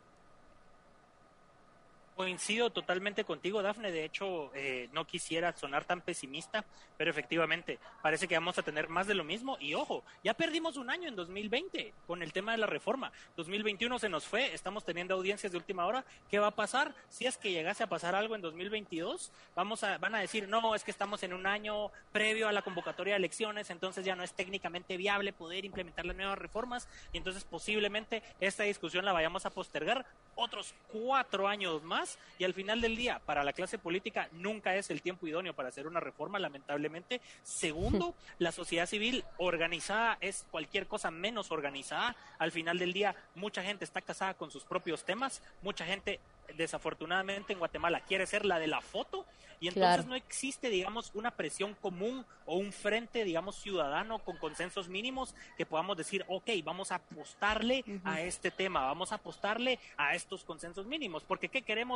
Coincido totalmente contigo, Dafne. De hecho, no quisiera sonar tan pesimista, pero efectivamente parece que vamos a tener más de lo mismo. Y ojo, ya perdimos un año en 2020 con el tema de la reforma. 2021 se nos fue, estamos teniendo audiencias de última hora. ¿Qué va a pasar? Si es que llegase a pasar algo en 2022, van a decir, no, es que estamos en un año previo a la convocatoria de elecciones, entonces ya no es técnicamente viable poder implementar las nuevas reformas, y entonces posiblemente esta discusión la vayamos a postergar otros 4 años más. Y al final del día, para la clase política nunca es el tiempo idóneo para hacer una reforma, lamentablemente. Segundo, la sociedad civil organizada es cualquier cosa menos organizada. Al final del día, mucha gente está casada con sus propios temas, mucha gente, desafortunadamente en Guatemala, quiere ser la de la foto, y entonces claro, no existe, digamos, una presión común o un frente, digamos, ciudadano con consensos mínimos que podamos decir, ok, vamos a apostarle a este tema, vamos a apostarle a estos consensos mínimos, porque ¿qué queremos?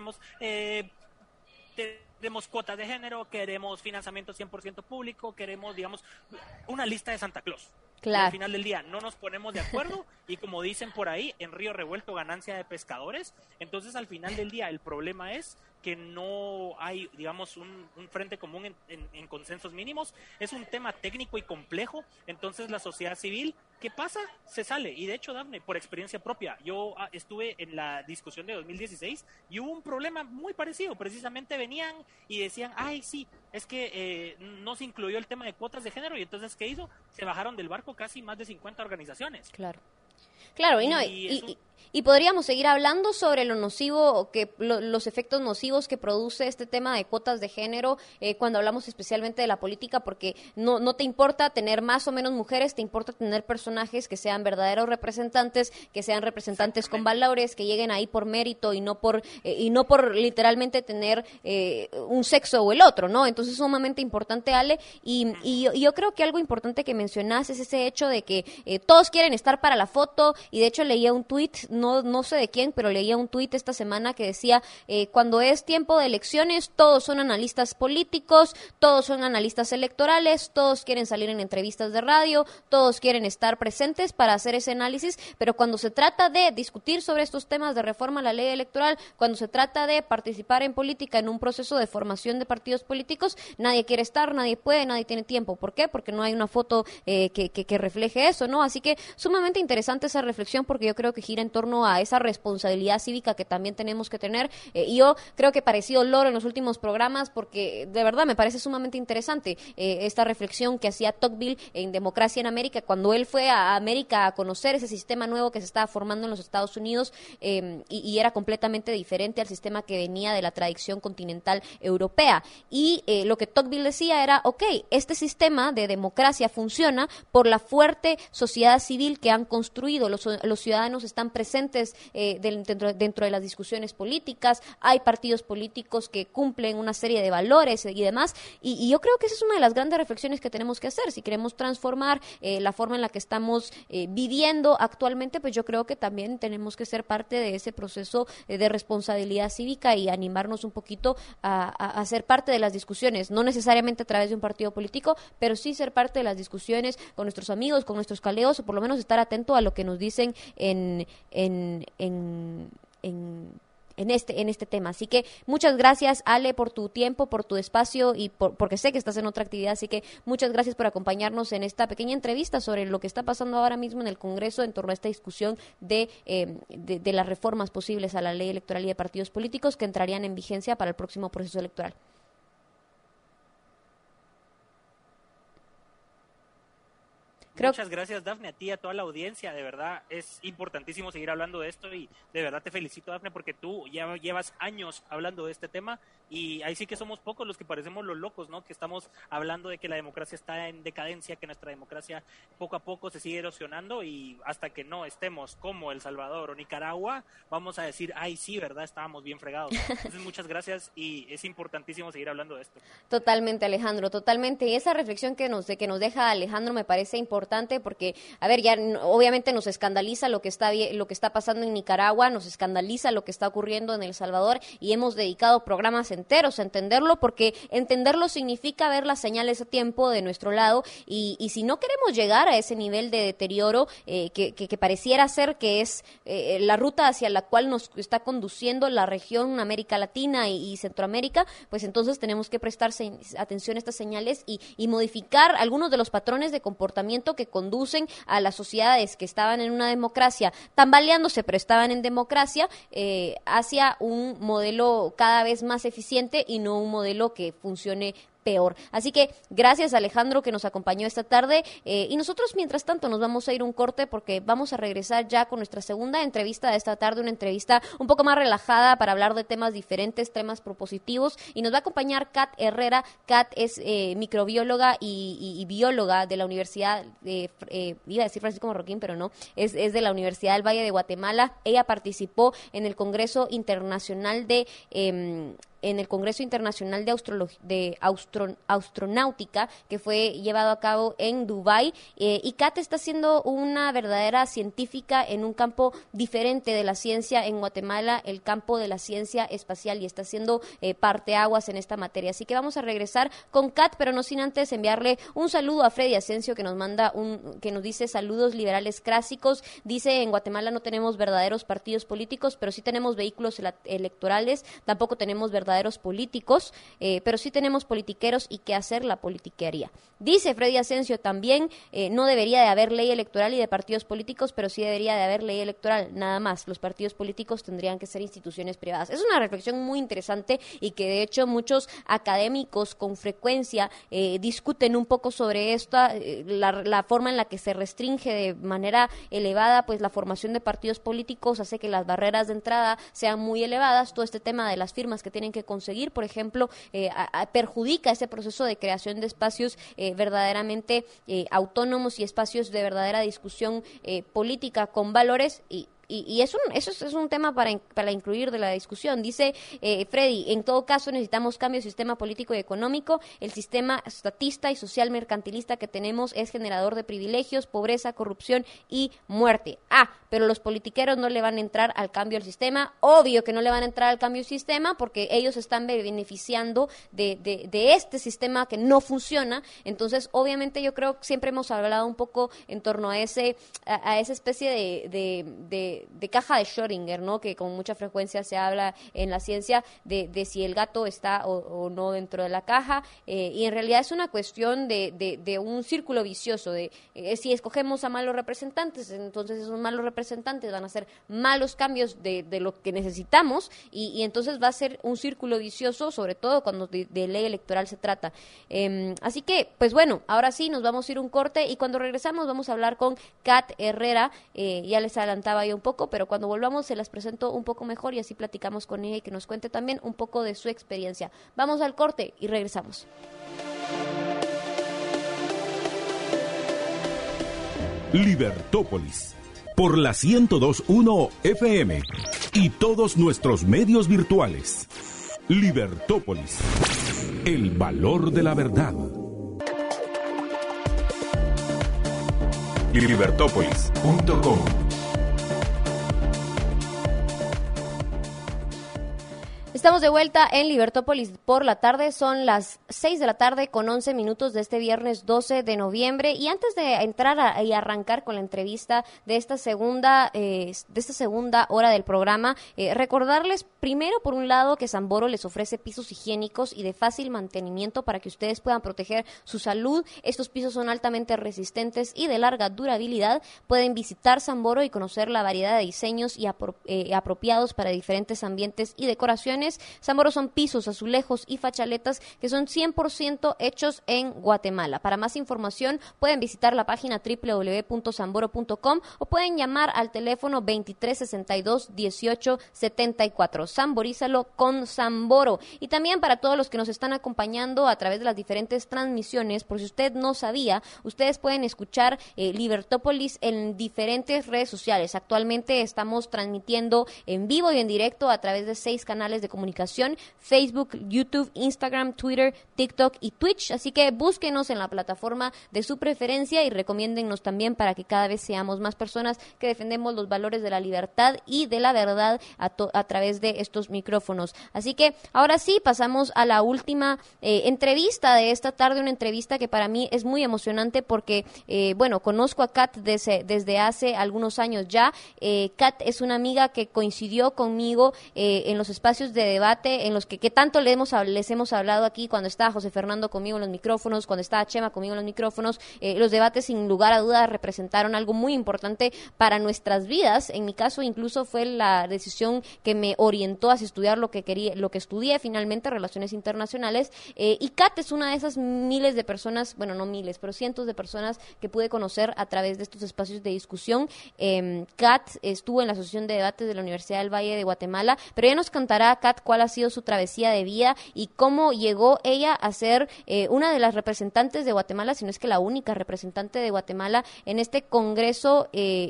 Queremos cuotas de género, queremos financiamiento 100% público, queremos, digamos, una lista de Santa Claus. Claro. Al final del día no nos ponemos de acuerdo y, como dicen por ahí, en río revuelto ganancia de pescadores. Entonces, al final del día, el problema es que no hay, digamos, un frente común en consensos mínimos. Es un tema técnico y complejo. Entonces, la sociedad civil, ¿qué pasa? Se sale. Y de hecho, Dafne, por experiencia propia, yo estuve en la discusión de 2016 y hubo un problema muy parecido. Precisamente venían y decían, ay, sí, es que no se incluyó el tema de cuotas de género, y entonces, ¿qué hizo? Se bajaron del barco casi más de 50 organizaciones. Claro, y podríamos seguir hablando sobre lo nocivo, los efectos nocivos que produce este tema de cuotas de género cuando hablamos especialmente de la política, porque no te importa tener más o menos mujeres, te importa tener personajes que sean verdaderos representantes, que sean representantes con valores, que lleguen ahí por mérito y no por literalmente tener un sexo o el otro, ¿no? Entonces es sumamente importante, Ale, y yo creo que algo importante que mencionas es ese hecho de que todos quieren estar para la foto, y de hecho leía un tuit, no sé de quién, pero leía un tuit esta semana que decía, cuando es tiempo de elecciones, todos son analistas políticos, todos son analistas electorales, todos quieren salir en entrevistas de radio, todos quieren estar presentes para hacer ese análisis, pero cuando se trata de discutir sobre estos temas de reforma a la ley electoral, cuando se trata de participar en política en un proceso de formación de partidos políticos, nadie quiere estar, nadie puede, nadie tiene tiempo. ¿Por qué? Porque no hay una foto que refleje eso, ¿no? Así que sumamente interesante esa reflexión, porque yo creo que gira en torno a esa responsabilidad cívica que también tenemos que tener. Y yo creo que parecido Loro en los últimos programas, porque de verdad me parece sumamente interesante esta reflexión que hacía Tocqueville en Democracia en América, cuando él fue a América a conocer ese sistema nuevo que se estaba formando en los Estados Unidos, y era completamente diferente al sistema que venía de la tradición continental europea. Y lo que Tocqueville decía era, ok, este sistema de democracia funciona por la fuerte sociedad civil que han construido los ciudadanos están presentes dentro de las discusiones políticas, hay partidos políticos que cumplen una serie de valores y demás, y yo creo que esa es una de las grandes reflexiones que tenemos que hacer. Si queremos transformar la forma en la que estamos viviendo actualmente, pues yo creo que también tenemos que ser parte de ese proceso de responsabilidad cívica y animarnos un poquito a ser parte de las discusiones, no necesariamente a través de un partido político, pero sí ser parte de las discusiones con nuestros amigos, con nuestros colegas, o por lo menos estar atento a lo que nos dicen en este tema. Así que muchas gracias, Ale, por tu tiempo, por tu espacio y porque sé que estás en otra actividad, así que muchas gracias por acompañarnos en esta pequeña entrevista sobre lo que está pasando ahora mismo en el Congreso en torno a esta discusión de las reformas posibles a la ley electoral y de partidos políticos que entrarían en vigencia para el próximo proceso electoral. Muchas gracias, Dafne, a ti y a toda la audiencia. De verdad es importantísimo seguir hablando de esto y de verdad te felicito, Dafne, porque tú ya llevas años hablando de este tema y ahí sí que somos pocos los que parecemos los locos, ¿no? Que estamos hablando de que la democracia está en decadencia, que nuestra democracia poco a poco se sigue erosionando y hasta que no estemos como El Salvador o Nicaragua, vamos a decir, ay, sí, ¿verdad? Estábamos bien fregados. Entonces, muchas gracias y es importantísimo seguir hablando de esto. Totalmente, Alejandro, totalmente. Y esa reflexión que nos deja Alejandro me parece importante porque, a ver, ya obviamente nos escandaliza lo que está pasando en Nicaragua, nos escandaliza lo que está ocurriendo en El Salvador y hemos dedicado programas enteros a entenderlo porque entenderlo significa ver las señales a tiempo de nuestro lado y si no queremos llegar a ese nivel de deterioro que pareciera ser que es la ruta hacia la cual nos está conduciendo la región América Latina y Centroamérica, pues entonces tenemos que prestar atención a estas señales y modificar algunos de los patrones de comportamiento que conducen a las sociedades que estaban en una democracia, tambaleándose, pero estaban en democracia, hacia un modelo cada vez más eficiente y no un modelo que funcione peor. Así que gracias, Alejandro, que nos acompañó esta tarde y nosotros mientras tanto nos vamos a ir un corte porque vamos a regresar ya con nuestra segunda entrevista de esta tarde, una entrevista un poco más relajada para hablar de temas diferentes, temas propositivos y nos va a acompañar Kat Herrera. Kat es microbióloga y bióloga de la Universidad iba a decir Francisco Marroquín, pero no, es de la Universidad del Valle de Guatemala. Ella participó en el Congreso Internacional de Astronáutica que fue llevado a cabo en Dubái y Kat está siendo una verdadera científica en un campo diferente de la ciencia en Guatemala, el campo de la ciencia espacial, y está haciendo parteaguas en esta materia. Así que vamos a regresar con Kat, pero no sin antes enviarle un saludo a Freddy Asensio que nos dice saludos liberales clásicos. Dice, en Guatemala no tenemos verdaderos partidos políticos, pero sí tenemos vehículos electorales, tampoco tenemos verdaderos políticos, pero sí tenemos politiqueros y qué hacer la politiquería. Dice Freddy Asensio también, no debería de haber ley electoral y de partidos políticos, pero sí debería de haber ley electoral, nada más. Los partidos políticos tendrían que ser instituciones privadas. Es una reflexión muy interesante y que de hecho muchos académicos con frecuencia discuten un poco sobre esta, la forma en la que se restringe de manera elevada pues la formación de partidos políticos, hace que las barreras de entrada sean muy elevadas. Todo este tema de las firmas que tienen que conseguir, por ejemplo, perjudica ese proceso de creación de espacios verdaderamente autónomos y espacios de verdadera discusión política con valores y eso es un tema para incluir de la discusión. Dice Freddy, en todo caso necesitamos cambio de sistema político y económico. El sistema estatista y social mercantilista que tenemos es generador de privilegios, pobreza, corrupción y muerte. Pero los politiqueros no le van a entrar al cambio del sistema. Obvio que no le van a entrar al cambio del sistema porque ellos están beneficiando de este sistema que no funciona. Entonces, obviamente yo creo que siempre hemos hablado un poco en torno a esa especie de caja de Schrödinger, ¿no? Que con mucha frecuencia se habla en la ciencia de si el gato está o no dentro de la caja, y en realidad es una cuestión de un círculo vicioso, si escogemos a malos representantes, entonces esos malos representantes van a hacer malos cambios de lo que necesitamos y entonces va a ser un círculo vicioso, sobre todo cuando de ley electoral se trata. Así que, pues bueno, ahora sí nos vamos a ir un corte y cuando regresamos vamos a hablar con Kat Herrera. Ya les adelantaba yo un poco, pero cuando volvamos se las presento un poco mejor y así platicamos con ella y que nos cuente también un poco de su experiencia. Vamos al corte y regresamos. Libertópolis, por la 102.1 FM y todos nuestros medios virtuales. Libertópolis, el valor de la verdad. Libertópolis.com. Estamos de vuelta en Libertópolis por la tarde, son las 6 de la tarde con 11 minutos de este viernes 12 de noviembre y antes de entrar y arrancar con la entrevista de esta segunda hora del programa, recordarles primero por un lado que Samboro les ofrece pisos higiénicos y de fácil mantenimiento para que ustedes puedan proteger su salud. Estos pisos son altamente resistentes y de larga durabilidad. Pueden visitar Samboro y conocer la variedad de diseños y apropiados para diferentes ambientes y decoraciones. Samboro son pisos, azulejos y fachaletas que son 100% hechos en Guatemala. Para más información pueden visitar la página www.samboro.com o pueden llamar al teléfono 2362 1874. Samborízalo con Samboro. Y también para todos los que nos están acompañando a través de las diferentes transmisiones, por si usted no sabía, ustedes pueden escuchar Libertópolis en diferentes redes sociales. Actualmente estamos transmitiendo en vivo y en directo a través de 6 canales de comunicación: Facebook, YouTube, Instagram, Twitter, TikTok y Twitch. Así que búsquenos en la plataforma de su preferencia y recomiéndennos también para que cada vez seamos más personas que defendemos los valores de la libertad y de la verdad a través de estos micrófonos. Así que ahora sí, pasamos a la última entrevista de esta tarde, una entrevista que para mí es muy emocionante porque, conozco a Kat desde hace algunos años ya. Kat es una amiga que coincidió conmigo en los espacios de debate en los que tanto les hemos hablado aquí, cuando estaba José Fernando conmigo en los micrófonos, cuando estaba Chema conmigo en los micrófonos. Los debates sin lugar a dudas representaron algo muy importante para nuestras vidas. En mi caso incluso fue la decisión que me orientó hacia estudiar lo que estudié finalmente, Relaciones Internacionales, y Kat es una de esas miles de personas, bueno, no miles, pero cientos de personas que pude conocer a través de estos espacios de discusión. Kat estuvo en la Asociación de Debates de la Universidad del Valle de Guatemala, pero ella nos contará, Kat, cuál ha sido su travesía de vida y cómo llegó ella a ser una de las representantes de Guatemala, si no es que la única representante de Guatemala en este congreso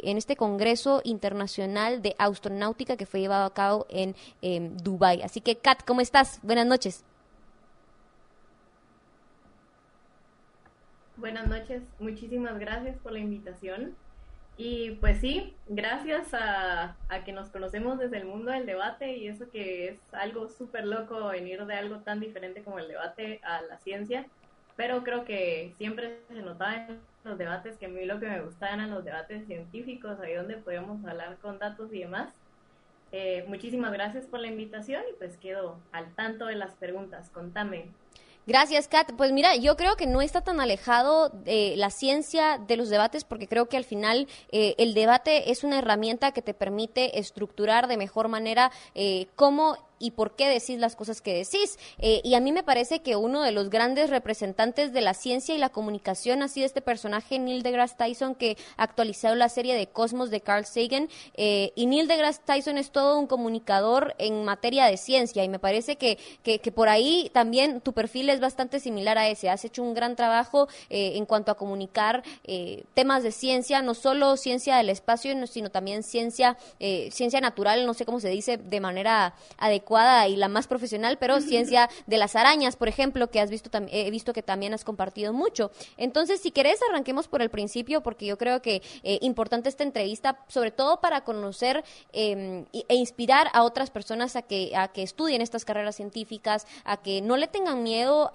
internacional de astronáutica que fue llevado a cabo en Dubái. Así que, Kat, ¿cómo estás? Buenas noches. Buenas noches, muchísimas gracias por la invitación. Y pues sí, gracias a que nos conocemos desde el mundo del debate, y eso que es algo súper loco venir de algo tan diferente como el debate a la ciencia, pero creo que siempre se notaba en los debates que a mí lo que me gustaban eran los debates científicos, ahí donde podíamos hablar con datos y demás. Muchísimas gracias por la invitación y pues quedo al tanto de las preguntas. Contame. Gracias, Kat. Pues mira, yo creo que no está tan alejado la ciencia de los debates, porque creo que al final el debate es una herramienta que te permite estructurar de mejor manera cómo y por qué decís las cosas que decís. Y a mí me parece que uno de los grandes representantes de la ciencia y la comunicación ha sido este personaje, Neil deGrasse Tyson, que actualizó la serie de Cosmos de Carl Sagan. Y Neil deGrasse Tyson es todo un comunicador en materia de ciencia, y me parece que por ahí también tu perfil es bastante similar a ese. Has hecho un gran trabajo en cuanto a comunicar temas de ciencia, no solo ciencia del espacio, sino también ciencia natural, no sé cómo se dice de manera adecuada y la más profesional, pero ciencia de las arañas, por ejemplo, que he visto que también has compartido mucho. Entonces, si querés, arranquemos por el principio, porque yo creo que importante esta entrevista, sobre todo para conocer e inspirar a otras personas a que estudien estas carreras científicas, a que no le tengan miedo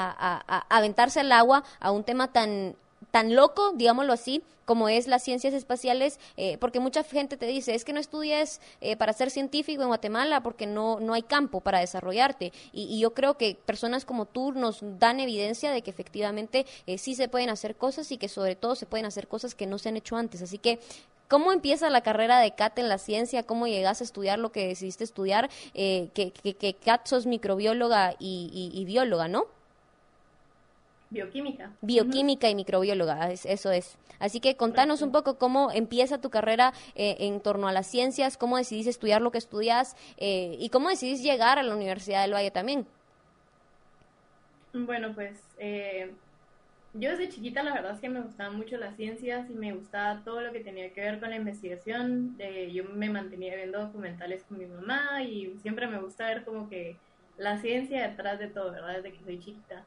a aventarse al agua a un tema tan loco, digámoslo así, como es las ciencias espaciales, porque mucha gente te dice, es que no estudies para ser científico en Guatemala porque no hay campo para desarrollarte, y yo creo que personas como tú nos dan evidencia de que efectivamente sí se pueden hacer cosas, y que sobre todo se pueden hacer cosas que no se han hecho antes. Así que, ¿cómo empieza la carrera de Kat en la ciencia? ¿Cómo llegas a estudiar lo que decidiste estudiar? Que Kat, sos microbióloga y bióloga, ¿no? Bioquímica y microbióloga, eso es. Así que contanos un poco cómo empieza tu carrera en torno a las ciencias, cómo decidís estudiar lo que estudias y cómo decidís llegar a la Universidad del Valle también. Bueno, pues Yo desde chiquita la verdad es que me gustaban mucho las ciencias y me gustaba todo lo que tenía que ver con la investigación. Yo me mantenía viendo documentales con mi mamá y siempre me gusta ver como que la ciencia detrás de todo, ¿verdad? Desde que soy chiquita.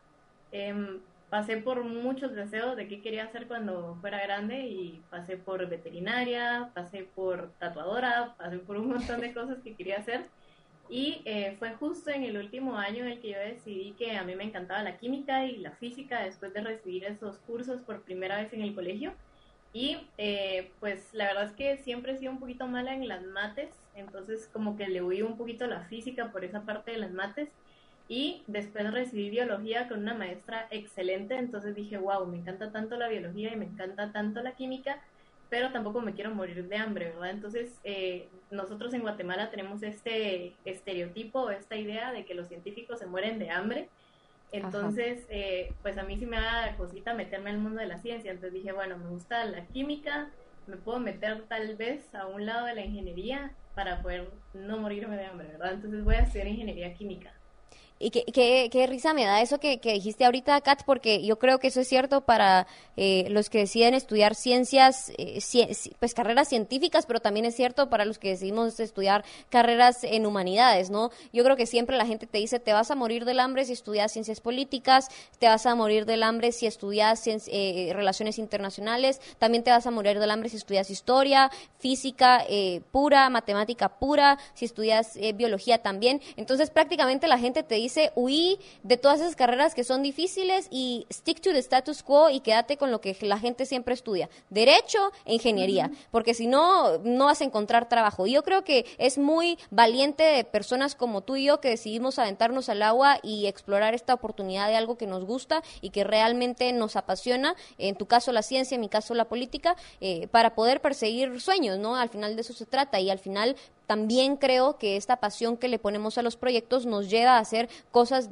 Pasé por muchos deseos de qué quería hacer cuando fuera grande y pasé por veterinaria, pasé por tatuadora, pasé por un montón de cosas que quería hacer. Y fue justo en el último año en el que yo decidí que a mí me encantaba la química y la física después de recibir esos cursos por primera vez en el colegio. Y pues la verdad es que siempre he sido un poquito mala en las mates, entonces como que le huí un poquito a la física por esa parte de las mates. Y después recibí biología con una maestra excelente, entonces dije, wow, me encanta tanto la biología y me encanta tanto la química, pero tampoco me quiero morir de hambre, ¿verdad? Entonces, nosotros en Guatemala tenemos este estereotipo, esta idea de que los científicos se mueren de hambre. Entonces, pues a mí sí me da cosita meterme en el mundo de la ciencia. Entonces dije, bueno, me gusta la química, me puedo meter tal vez a un lado de la ingeniería para poder no morirme de hambre, ¿verdad? Entonces voy a estudiar ingeniería química. Y qué risa me da eso que dijiste ahorita, Kat, porque yo creo que eso es cierto para los que deciden estudiar ciencias, pues carreras científicas, pero también es cierto para los que decidimos estudiar carreras en humanidades, ¿no? Yo creo que siempre la gente te dice, te vas a morir del hambre si estudias ciencias políticas, te vas a morir del hambre si estudias relaciones internacionales, también te vas a morir del hambre si estudias historia, física pura, matemática pura, si estudias biología también. Entonces prácticamente la gente te dice, huí de todas esas carreras que son difíciles y stick to the status quo y quédate con lo que la gente siempre estudia, derecho e ingeniería, porque si no, no vas a encontrar trabajo. Y yo creo que es muy valiente de personas como tú y yo que decidimos aventarnos al agua y explorar esta oportunidad de algo que nos gusta y que realmente nos apasiona, en tu caso la ciencia, en mi caso la política, para poder perseguir sueños, ¿no? Al final de eso se trata y al final también creo que esta pasión que le ponemos a los proyectos nos lleva a hacer cosas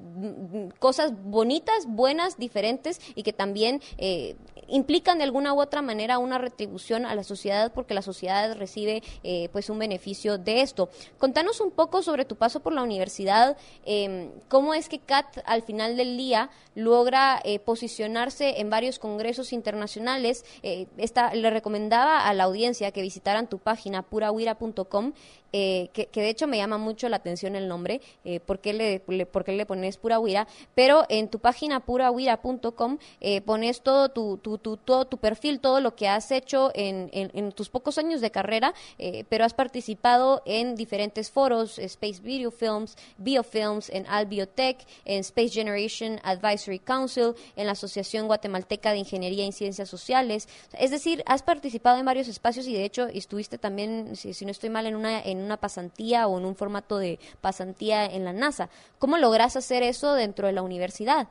bonitas, buenas, diferentes y que también implican de alguna u otra manera una retribución a la sociedad porque la sociedad recibe pues un beneficio de esto. Contanos un poco sobre tu paso por la universidad, cómo es que Kat al final del día logra posicionarse en varios congresos internacionales. Le recomendaba a la audiencia que visitaran tu página purahuira.com, que de hecho me llama mucho la atención el nombre, ¿por qué le pones Pura Huira? Pero en tu página purahuira.com pones todo tu perfil, todo lo que has hecho en tus pocos años de carrera, pero has participado en diferentes foros, Space Video Films, Biofilms, en Albiotech, en Space Generation Advisory Council, en la Asociación Guatemalteca de Ingeniería y Ciencias Sociales. Es decir, has participado en varios espacios y de hecho estuviste también, si no estoy mal, en una pasantía o en un formato de pasantía en la NASA. ¿Cómo logras hacer eso dentro de la universidad?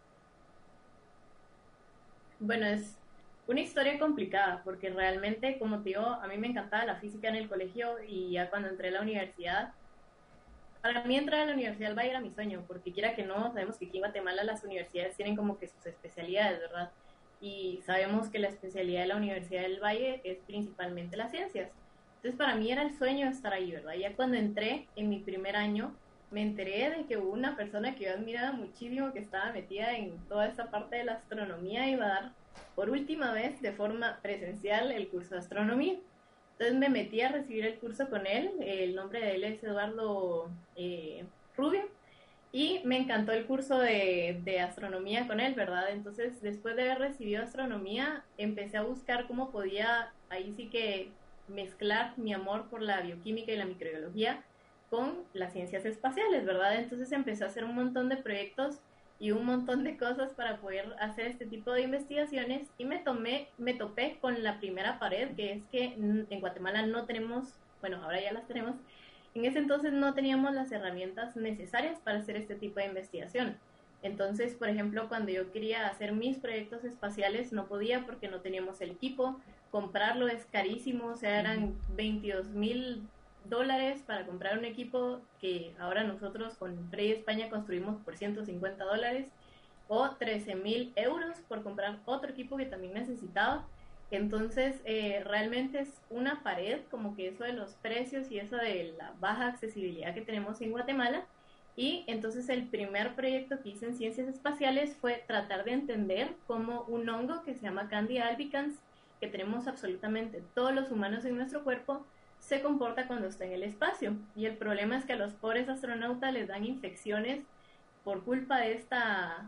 Bueno, es una historia complicada porque realmente, como te digo, a mí me encantaba la física en el colegio y ya cuando entré a la universidad, para mí entrar a la Universidad del Valle era mi sueño, porque quiera que no, sabemos que aquí en Guatemala las universidades tienen como que sus especialidades, ¿verdad? Y sabemos que la especialidad de la Universidad del Valle es principalmente las ciencias. Entonces para mí era el sueño estar ahí, ¿verdad? Ya cuando entré en mi primer año, me enteré de que hubo una persona que yo admiraba muchísimo, que estaba metida en toda esta parte de la astronomía y iba a dar por última vez de forma presencial el curso de astronomía. Entonces me metí a recibir el curso con él, el nombre de él es Eduardo Rubio, y me encantó el curso de astronomía con él, ¿verdad? Entonces después de haber recibido astronomía, empecé a buscar cómo podía, ahí sí que mezclar mi amor por la bioquímica y la microbiología con las ciencias espaciales, ¿verdad? Entonces empecé a hacer un montón de proyectos y un montón de cosas para poder hacer este tipo de investigaciones y me topé con la primera pared, que es que en Guatemala no tenemos, bueno, ahora ya las tenemos, en ese entonces no teníamos las herramientas necesarias para hacer este tipo de investigación. Entonces, por ejemplo, cuando yo quería hacer mis proyectos espaciales no podía porque no teníamos el equipo, comprarlo es carísimo, o sea, eran $22,000 para comprar un equipo que ahora nosotros con Frey España construimos por $150 o 13,000 euros por comprar otro equipo que también necesitaba. Entonces realmente es una pared como que eso de los precios y eso de la baja accesibilidad que tenemos en Guatemala Y entonces el primer proyecto que hice en ciencias espaciales fue tratar de entender cómo un hongo que se llama Candida albicans, que tenemos absolutamente todos los humanos en nuestro cuerpo, se comporta cuando está en el espacio. Y el problema es que a los pobres astronautas les dan infecciones por culpa de esta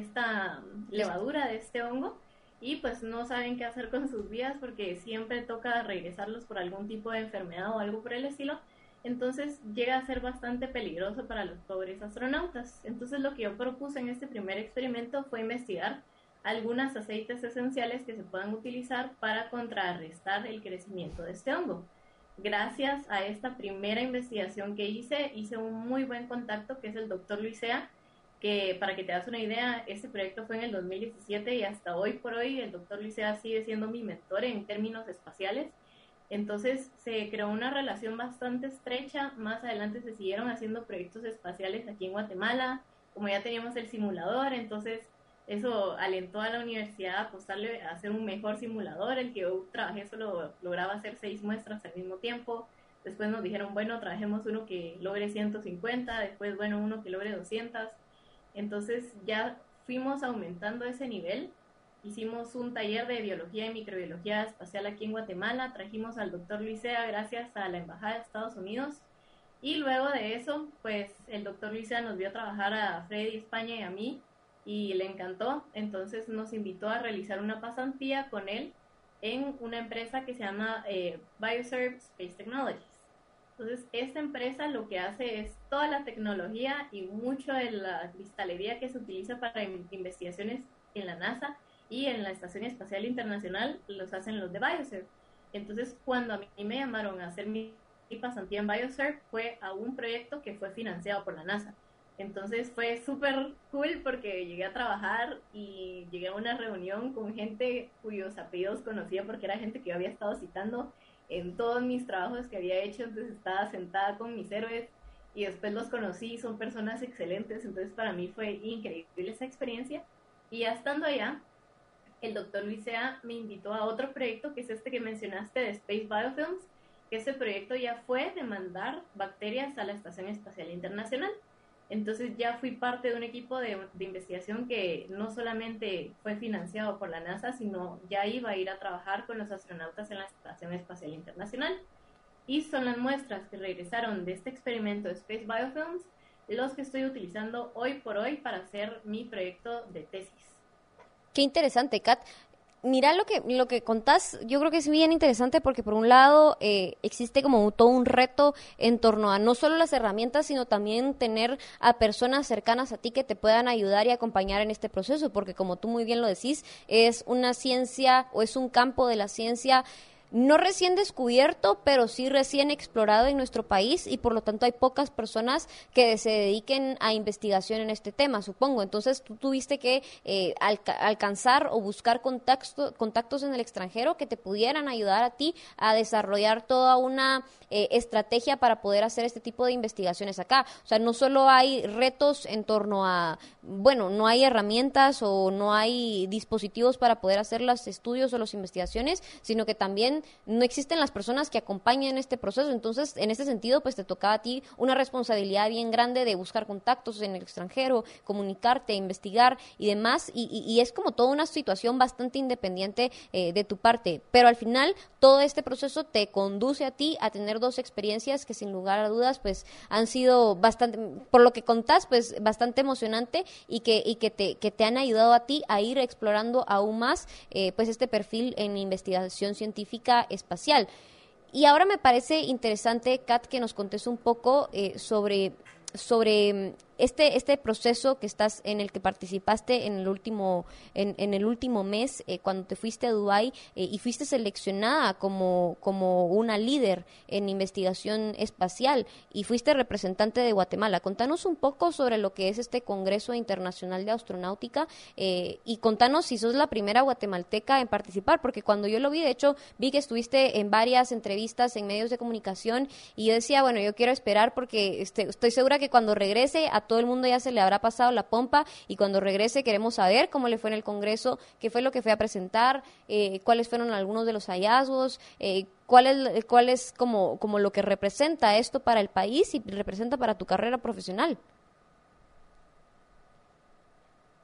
levadura, de este hongo, y pues no saben qué hacer con sus vidas porque siempre toca regresarlos por algún tipo de enfermedad o algo por el estilo. Entonces llega a ser bastante peligroso para los pobres astronautas. Entonces lo que yo propuse en este primer experimento fue investigar algunos aceites esenciales que se puedan utilizar para contrarrestar el crecimiento de este hongo. Gracias a esta primera investigación que hice un muy buen contacto, que es el doctor Luisea, que para que te das una idea, este proyecto fue en el 2017 y hasta hoy por hoy el doctor Luisea sigue siendo mi mentor en términos espaciales. Entonces se creó una relación bastante estrecha. Más adelante se siguieron haciendo proyectos espaciales aquí en Guatemala, como ya teníamos el simulador, entonces eso alentó a la universidad a apostarle a hacer un mejor simulador. El que yo trabajé solo lograba hacer 6 muestras al mismo tiempo. Después nos dijeron, bueno, trabajemos uno que logre 150, después, bueno, uno que logre 200. Entonces ya fuimos aumentando ese nivel. Hicimos un taller de biología y microbiología espacial aquí en Guatemala. Trajimos al doctor Luisea gracias a la Embajada de Estados Unidos. Y luego de eso, pues el doctor Luisea nos vio trabajar a Freddy España y a mí y le encantó. Entonces nos invitó a realizar una pasantía con él en una empresa que se llama Bioserve Space Technologies. Entonces, esta empresa lo que hace es toda la tecnología y mucho de la cristalería que se utiliza para investigaciones en la NASA y en la Estación Espacial Internacional los hacen los de Bioserve. Entonces, cuando a mí me llamaron a hacer mi pasantía en Bioserve, fue a un proyecto que fue financiado por la NASA. Entonces fue súper cool porque llegué a trabajar y llegué a una reunión con gente cuyos apellidos conocía porque era gente que yo había estado citando en todos mis trabajos que había hecho. Entonces estaba sentada con mis héroes y después los conocí, son personas excelentes. Entonces para mí fue increíble esa experiencia. Y ya estando allá, el doctor Luisea me invitó a otro proyecto, que es este que mencionaste de Space Biofilms, que ese proyecto ya fue de mandar bacterias a la Estación Espacial Internacional. Entonces ya fui parte de un equipo de investigación que no solamente fue financiado por la NASA, sino ya iba a ir a trabajar con los astronautas en la Estación Espacial Internacional. Y son las muestras que regresaron de este experimento de Space Biofilms los que estoy utilizando hoy por hoy para hacer mi proyecto de tesis. Qué interesante, Kat. Mira lo que contás, yo creo que es bien interesante porque por un lado existe como todo un reto en torno a no solo las herramientas, sino también tener a personas cercanas a ti que te puedan ayudar y acompañar en este proceso, porque como tú muy bien lo decís, es una ciencia o es un campo de la ciencia no recién descubierto, pero sí recién explorado en nuestro país y por lo tanto hay pocas personas que se dediquen a investigación en este tema, supongo. Entonces tú tuviste que alcanzar o buscar contactos en el extranjero que te pudieran ayudar a ti a desarrollar toda una estrategia para poder hacer este tipo de investigaciones acá. O sea, no solo hay retos en torno a, bueno, no hay herramientas o no hay dispositivos para poder hacer los estudios o las investigaciones, sino que también no existen las personas que acompañen este proceso. Entonces, en este sentido, pues te tocaba a ti una responsabilidad bien grande de buscar contactos en el extranjero, comunicarte, investigar y demás, y es como toda una situación bastante independiente de tu parte, pero al final todo este proceso te conduce a ti a tener 2 experiencias que sin lugar a dudas pues han sido bastante, por lo que contás, pues bastante emocionante y que te han ayudado a ti a ir explorando aún más pues este perfil en investigación científica espacial. Y ahora me parece interesante, Kat, que nos contes un poco sobre este proceso que estás en el que participaste en el último mes cuando te fuiste a Dubái y fuiste seleccionada como una líder en investigación espacial y fuiste representante de Guatemala. Contanos un poco sobre lo que es este Congreso Internacional de Astronáutica y contanos si sos la primera guatemalteca en participar, porque cuando yo lo vi, de hecho, vi que estuviste en varias entrevistas en medios de comunicación y yo decía, bueno, yo quiero esperar porque estoy segura que cuando regrese a todo el mundo ya se le habrá pasado la pompa y cuando regrese queremos saber cómo le fue en el Congreso, qué fue lo que fue a presentar, cuáles fueron algunos de los hallazgos, cuál es como lo que representa esto para el país y representa para tu carrera profesional.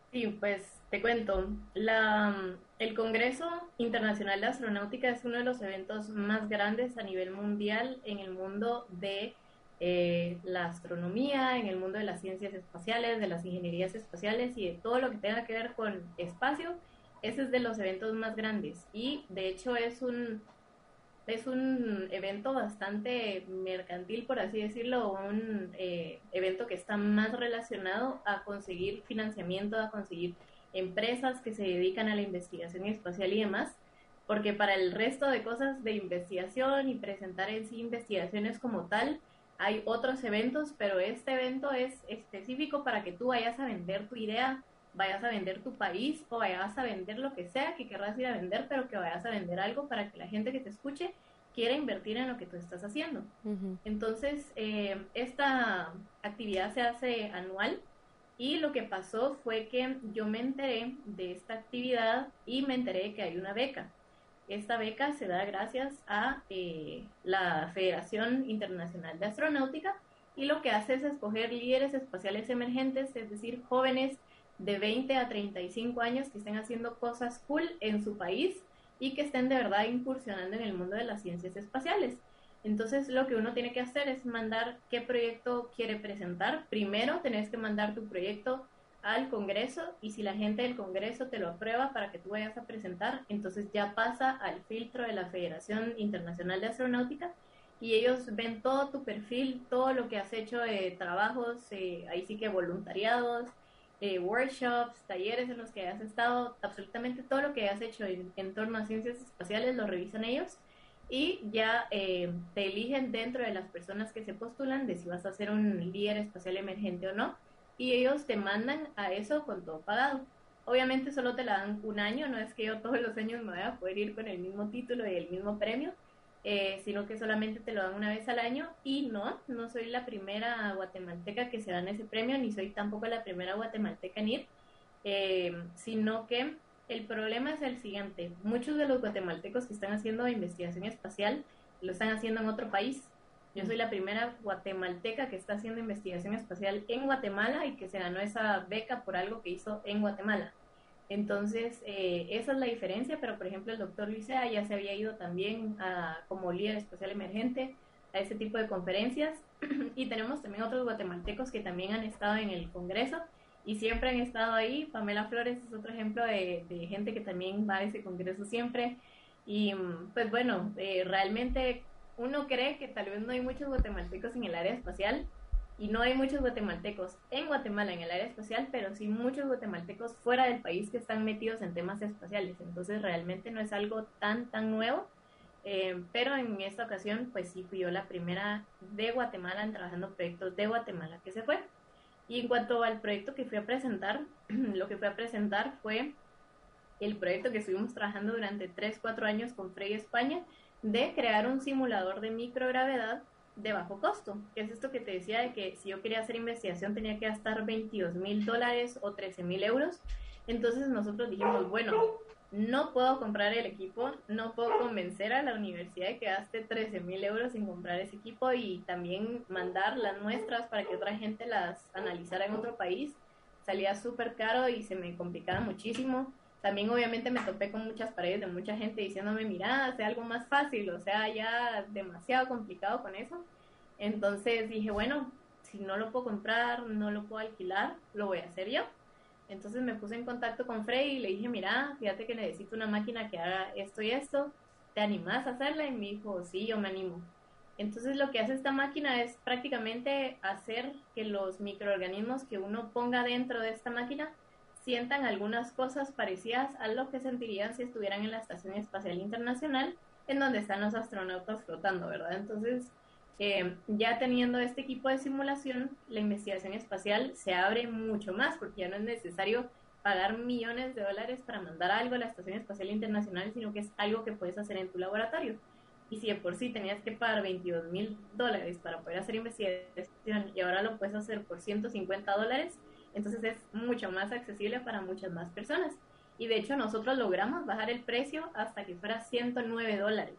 Sí, pues te cuento, el Congreso Internacional de Astronáutica es uno de los eventos más grandes a nivel mundial en el mundo de la astronomía, en el mundo de las ciencias espaciales, de las ingenierías espaciales y de todo lo que tenga que ver con espacio. Ese es de los eventos más grandes y de hecho es un evento bastante mercantil, por así decirlo, un evento que está más relacionado a conseguir financiamiento, a conseguir empresas que se dedican a la investigación espacial y demás, porque para el resto de cosas de investigación y presentar en sí investigaciones como tal, hay otros eventos, pero este evento es específico para que tú vayas a vender tu idea, vayas a vender tu país o vayas a vender lo que sea que querrás ir a vender, pero que vayas a vender algo para que la gente que te escuche quiera invertir en lo que tú estás haciendo. Ujú. Entonces, esta actividad se hace anual y lo que pasó fue que yo me enteré de esta actividad y me enteré de que hay una beca. Esta beca se da gracias a la Federación Internacional de Astronáutica y lo que hace es escoger líderes espaciales emergentes, es decir, jóvenes de 20 a 35 años que estén haciendo cosas cool en su país y que estén de verdad incursionando en el mundo de las ciencias espaciales. Entonces lo que uno tiene que hacer es mandar qué proyecto quiere presentar. Primero tenés que mandar tu proyecto al Congreso y si la gente del Congreso te lo aprueba para que tú vayas a presentar, entonces ya pasa al filtro de la Federación Internacional de Astronáutica y ellos ven todo tu perfil, todo lo que has hecho de trabajos, ahí sí que voluntariados, workshops, talleres en los que has estado, absolutamente todo lo que has hecho en torno a ciencias espaciales lo revisan ellos y ya te eligen dentro de las personas que se postulan de si vas a ser un líder espacial emergente o no y ellos te mandan a eso con todo pagado. Obviamente solo te la dan un año, no es que yo todos los años me vaya a poder ir con el mismo título y el mismo premio, sino que solamente te lo dan una vez al año y no soy la primera guatemalteca que se dan ese premio, ni soy tampoco la primera guatemalteca en ir, sino que el problema es el siguiente, muchos de los guatemaltecos que están haciendo investigación espacial lo están haciendo en otro país. Yo soy la primera guatemalteca que está haciendo investigación espacial en Guatemala y que se ganó esa beca por algo que hizo en Guatemala. Entonces, esa es la diferencia, pero por ejemplo el doctor Luisea ya se había ido también como líder espacial emergente a ese tipo de conferencias y tenemos también otros guatemaltecos que también han estado en el Congreso y siempre han estado ahí. Pamela Flores es otro ejemplo de gente que también va a ese Congreso siempre y pues bueno, realmente uno cree que tal vez no hay muchos guatemaltecos en el área espacial, y no hay muchos guatemaltecos en Guatemala en el área espacial, pero sí muchos guatemaltecos fuera del país que están metidos en temas espaciales. Entonces realmente no es algo tan nuevo, pero en esta ocasión pues sí fui yo la primera de Guatemala en trabajando proyectos de Guatemala que se fue. Y en cuanto al proyecto que fui a presentar, lo que fui a presentar fue el proyecto que estuvimos trabajando durante 3-4 años con Frey España de crear un simulador de microgravedad de bajo costo, que es esto que te decía de que si yo quería hacer investigación tenía que gastar $22,000 o 13,000 euros. Entonces nosotros dijimos, bueno, no puedo comprar el equipo, no puedo convencer a la universidad de que gaste 13,000 euros en comprar ese equipo y también mandar las muestras para que otra gente las analizara en otro país. Salía súper caro y se me complicaba muchísimo. También obviamente me topé con muchas paredes de mucha gente diciéndome, mira, hace algo más fácil, o sea, ya demasiado complicado con eso. Entonces dije, bueno, si no lo puedo comprar, no lo puedo alquilar, lo voy a hacer yo. Entonces me puse en contacto con Frey y le dije, mira, fíjate que necesito una máquina que haga esto y esto, ¿te animás a hacerla? Y me dijo, sí, yo me animo. Entonces lo que hace esta máquina es prácticamente hacer que los microorganismos que uno ponga dentro de esta máquina sientan algunas cosas parecidas a lo que sentirían si estuvieran en la Estación Espacial Internacional, en donde están los astronautas flotando, ¿verdad? Entonces, ya teniendo este equipo de simulación, la investigación espacial se abre mucho más, porque ya no es necesario pagar millones de dólares para mandar algo a la Estación Espacial Internacional, sino que es algo que puedes hacer en tu laboratorio. Y si de por sí tenías que pagar $22,000 para poder hacer investigación y ahora lo puedes hacer por $150, entonces es mucho más accesible para muchas más personas. Y de hecho nosotros logramos bajar el precio hasta que fuera $109.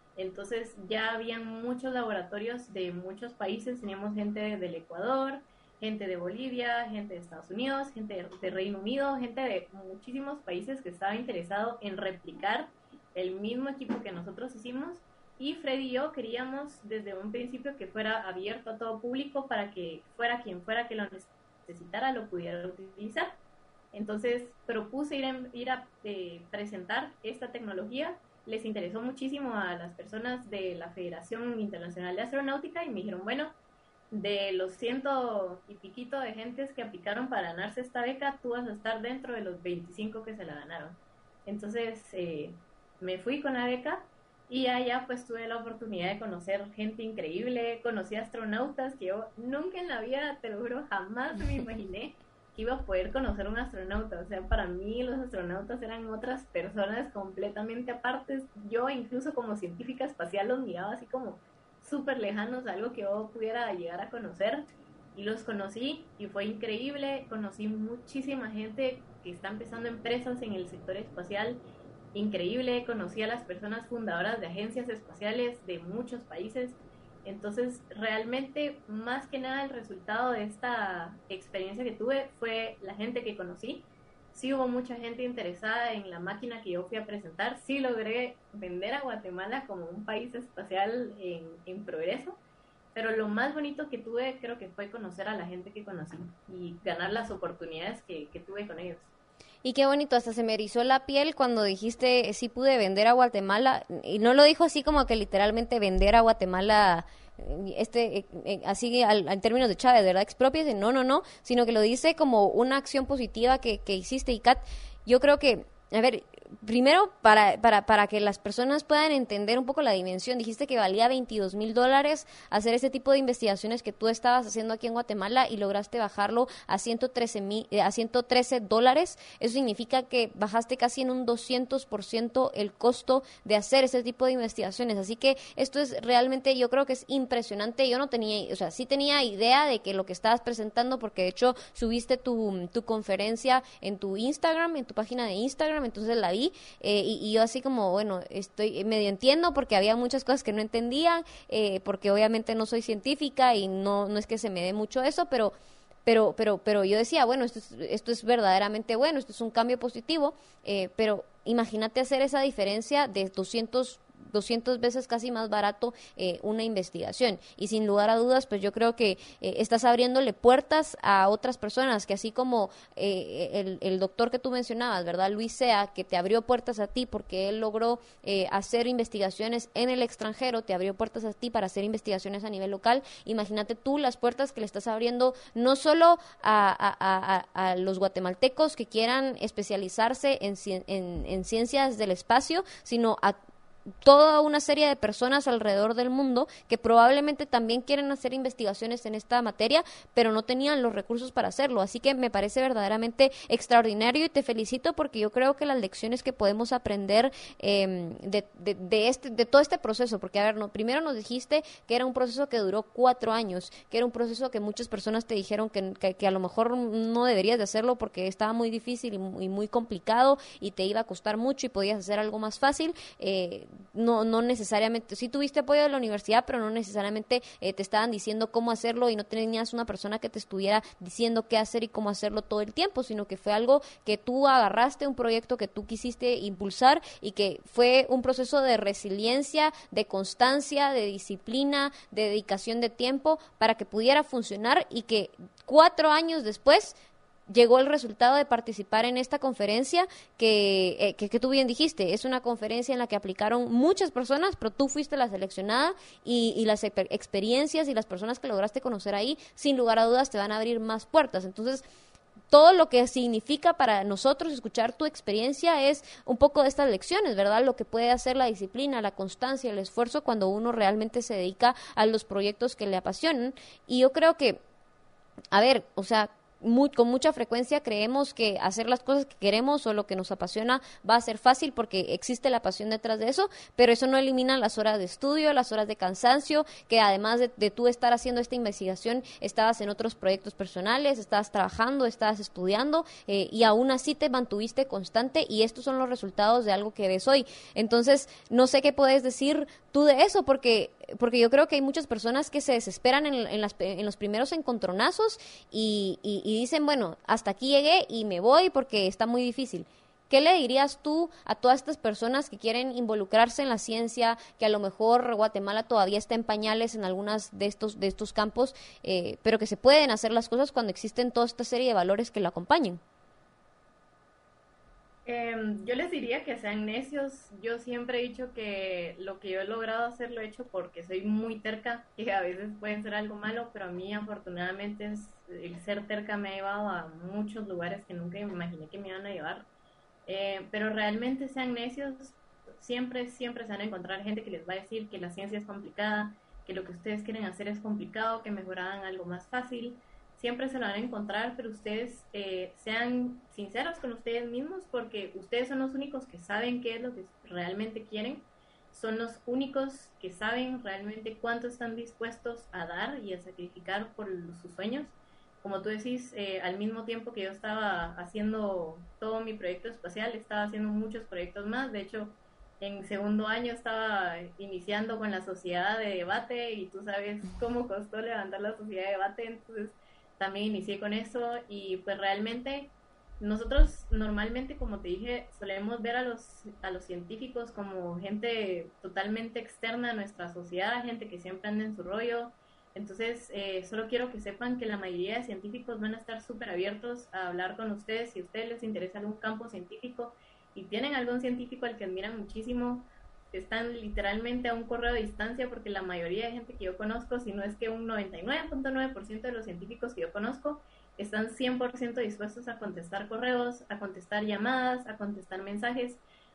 Entonces ya habían muchos laboratorios de muchos países, teníamos gente del Ecuador, gente de Bolivia, gente de Estados Unidos, gente de Reino Unido, gente de muchísimos países que estaba interesado en replicar el mismo equipo que nosotros hicimos. Y Freddy y yo queríamos desde un principio que fuera abierto a todo público para que fuera quien fuera que lo necesitara lo pudiera utilizar. Entonces propuse ir a presentar esta tecnología. Les interesó muchísimo a las personas de la Federación Internacional de Astronáutica y me dijeron, bueno, de los 100 y piquito de gentes que aplicaron para ganarse esta beca, tú vas a estar dentro de los 25 que se la ganaron. Entonces me fui con la beca y allá pues tuve la oportunidad de conocer gente increíble, conocí astronautas que yo nunca en la vida, te lo juro, jamás me imaginé que iba a poder conocer un astronauta. O sea, para mí los astronautas eran otras personas completamente apartes. Yo incluso como científica espacial los miraba así como súper lejanos, algo que yo pudiera llegar a conocer, y los conocí y fue increíble. Conocí muchísima gente que está empezando empresas en el sector espacial, increíble. Conocí a las personas fundadoras de agencias espaciales de muchos países. Entonces realmente más que nada el resultado de esta experiencia que tuve fue la gente que conocí. Sí hubo mucha gente interesada en la máquina que yo fui a presentar, sí logré vender a Guatemala como un país espacial en progreso, pero lo más bonito que tuve creo que fue conocer a la gente que conocí y ganar las oportunidades que tuve con ellos. Y qué bonito, hasta se me erizó la piel cuando dijiste sí pude vender a Guatemala, y no lo dijo así como que literalmente vender a Guatemala, así en términos de Chávez, ¿verdad? Expropiese, no, sino que lo dice como una acción positiva que hiciste. Y Kat, yo creo que, a ver, primero, para que las personas puedan entender un poco la dimensión, dijiste que valía $22,000 hacer este tipo de investigaciones que tú estabas haciendo aquí en Guatemala y lograste bajarlo a $113. Eso significa que bajaste casi en un 200% el costo de hacer este tipo de investigaciones. Así que esto es realmente, yo creo que es impresionante. Yo no tenía, o sea, sí tenía idea de que lo que estabas presentando, porque de hecho subiste tu conferencia en tu Instagram, en tu página de Instagram, entonces la vi. Y yo así como, bueno, estoy medio entiendo porque había muchas cosas que no entendía, porque obviamente no soy científica y no es que se me dé mucho eso, pero yo decía, bueno, esto es verdaderamente bueno, esto es un cambio positivo, pero imagínate hacer esa diferencia de 200 veces casi más barato una investigación. Y sin lugar a dudas, pues yo creo que estás abriéndole puertas a otras personas, que así como el doctor que tú mencionabas, ¿verdad? Luis Sea, que te abrió puertas a ti porque él logró hacer investigaciones en el extranjero, te abrió puertas a ti para hacer investigaciones a nivel local. Imagínate tú las puertas que le estás abriendo no solo a los guatemaltecos que quieran especializarse en ciencias del espacio, sino a toda una serie de personas alrededor del mundo que probablemente también quieren hacer investigaciones en esta materia, pero no tenían los recursos para hacerlo. Así que me parece verdaderamente extraordinario y te felicito, porque yo creo que las lecciones que podemos aprender de todo este proceso, porque a ver, primero nos dijiste que era un proceso que duró 4 años, que era un proceso que muchas personas te dijeron que a lo mejor no deberías de hacerlo porque estaba muy difícil y muy complicado y te iba a costar mucho y podías hacer algo más fácil. No necesariamente, sí tuviste apoyo de la universidad, pero no necesariamente te estaban diciendo cómo hacerlo y no tenías una persona que te estuviera diciendo qué hacer y cómo hacerlo todo el tiempo, sino que fue algo que tú agarraste, un proyecto que tú quisiste impulsar y que fue un proceso de resiliencia, de constancia, de disciplina, de dedicación de tiempo para que pudiera funcionar, y que 4 años después llegó el resultado de participar en esta conferencia que tú bien dijiste, es una conferencia en la que aplicaron muchas personas, pero tú fuiste la seleccionada, y las experiencias y las personas que lograste conocer ahí, sin lugar a dudas, te van a abrir más puertas. Entonces, todo lo que significa para nosotros escuchar tu experiencia es un poco de estas lecciones, ¿verdad? Lo que puede hacer la disciplina, la constancia, el esfuerzo cuando uno realmente se dedica a los proyectos que le apasionan. Y yo creo que, a ver, o sea, con mucha frecuencia creemos que hacer las cosas que queremos o lo que nos apasiona va a ser fácil porque existe la pasión detrás de eso, pero eso no elimina las horas de estudio, las horas de cansancio, que además de tú estar haciendo esta investigación, estabas en otros proyectos personales, estabas trabajando, estabas estudiando, y aún así te mantuviste constante, y estos son los resultados de algo que ves hoy. Entonces, no sé qué puedes decir tú de eso, porque porque yo creo que hay muchas personas que se desesperan en los primeros encontronazos y dicen, bueno, hasta aquí llegué y me voy porque está muy difícil. ¿Qué le dirías tú a todas estas personas que quieren involucrarse en la ciencia, que a lo mejor Guatemala todavía está en pañales en algunos de estos campos, pero que se pueden hacer las cosas cuando existen toda esta serie de valores que lo acompañen? Yo les diría que sean necios. Yo siempre he dicho que lo que yo he logrado hacer lo he hecho porque soy muy terca, que a veces pueden ser algo malo, pero a mí afortunadamente el ser terca me ha llevado a muchos lugares que nunca me imaginé que me iban a llevar. Pero realmente sean necios, siempre se van a encontrar gente que les va a decir que la ciencia es complicada, que lo que ustedes quieren hacer es complicado, que mejor hagan algo más fácil. Siempre se lo van a encontrar, pero ustedes sean sinceros con ustedes mismos, porque ustedes son los únicos que saben qué es lo que realmente quieren, son los únicos que saben realmente cuánto están dispuestos a dar y a sacrificar por sus sueños. Como tú decís, al mismo tiempo que yo estaba haciendo todo mi proyecto espacial, estaba haciendo muchos proyectos más. De hecho, en segundo año estaba iniciando con la sociedad de debate y tú sabes cómo costó levantar la sociedad de debate, entonces también inicié con eso y pues realmente nosotros normalmente, como te dije, solemos ver a los científicos como gente totalmente externa a nuestra sociedad, gente que siempre anda en su rollo. Entonces, solo quiero que sepan que la mayoría de científicos van a estar súper abiertos a hablar con ustedes. Si a ustedes les interesa algún campo científico y tienen algún científico al que admiran muchísimo, están literalmente a un correo de distancia, porque la mayoría de gente que yo conozco, si no es que un 99.9% de los científicos que yo conozco, están 100% dispuestos a contestar correos, a contestar llamadas, a contestar mensajes,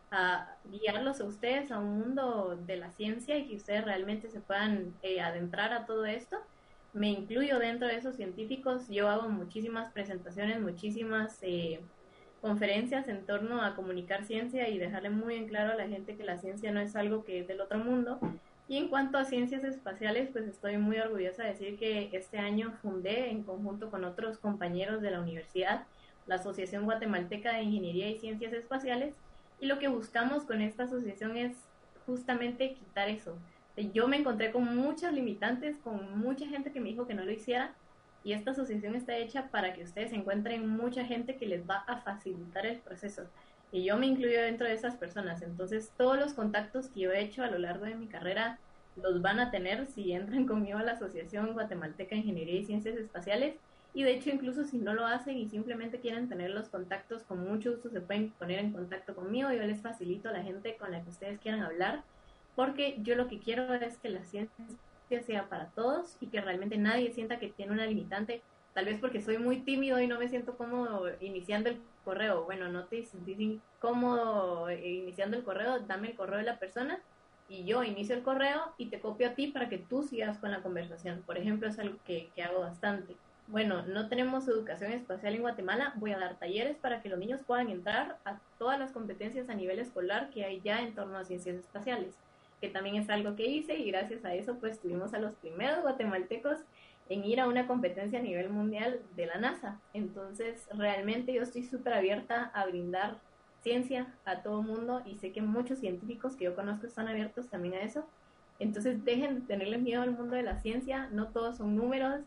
a guiarlos a ustedes a un mundo de la ciencia y que ustedes realmente se puedan adentrar a todo esto. Me incluyo dentro de esos científicos. Yo hago muchísimas presentaciones, muchísimas conferencias en torno a comunicar ciencia y dejarle muy en claro a la gente que la ciencia no es algo que es del otro mundo. Y en cuanto a ciencias espaciales, pues estoy muy orgullosa de decir que este año fundé, en conjunto con otros compañeros de la universidad, la Asociación Guatemalteca de Ingeniería y Ciencias Espaciales, y lo que buscamos con esta asociación es justamente quitar eso. Yo me encontré con muchos limitantes, con mucha gente que me dijo que no lo hiciera, y esta asociación está hecha para que ustedes encuentren mucha gente que les va a facilitar el proceso. Y yo me incluyo dentro de esas personas. Entonces, todos los contactos que yo he hecho a lo largo de mi carrera los van a tener si entran conmigo a la Asociación Guatemalteca de Ingeniería y Ciencias Espaciales. Y de hecho, incluso si no lo hacen y simplemente quieren tener los contactos, con mucho gusto se pueden poner en contacto conmigo. Yo les facilito a la gente con la que ustedes quieran hablar, porque yo lo que quiero es que la ciencia sea para todos y que realmente nadie sienta que tiene una limitante, tal vez porque soy muy tímido y no me siento cómodo iniciando el correo. Bueno, no te sentís incómodo iniciando el correo, dame el correo de la persona y yo inicio el correo y te copio a ti para que tú sigas con la conversación. Por ejemplo, es algo que hago bastante. Bueno, no tenemos educación espacial en Guatemala, voy a dar talleres para que los niños puedan entrar a todas las competencias a nivel escolar que hay ya en torno a ciencias espaciales, que también es algo que hice, y gracias a eso pues tuvimos a los primeros guatemaltecos en ir a una competencia a nivel mundial de la NASA. Entonces realmente yo estoy súper abierta a brindar ciencia a todo mundo, y sé que muchos científicos que yo conozco están abiertos también a eso. Entonces dejen de tenerles miedo al mundo de la ciencia, no todos son números.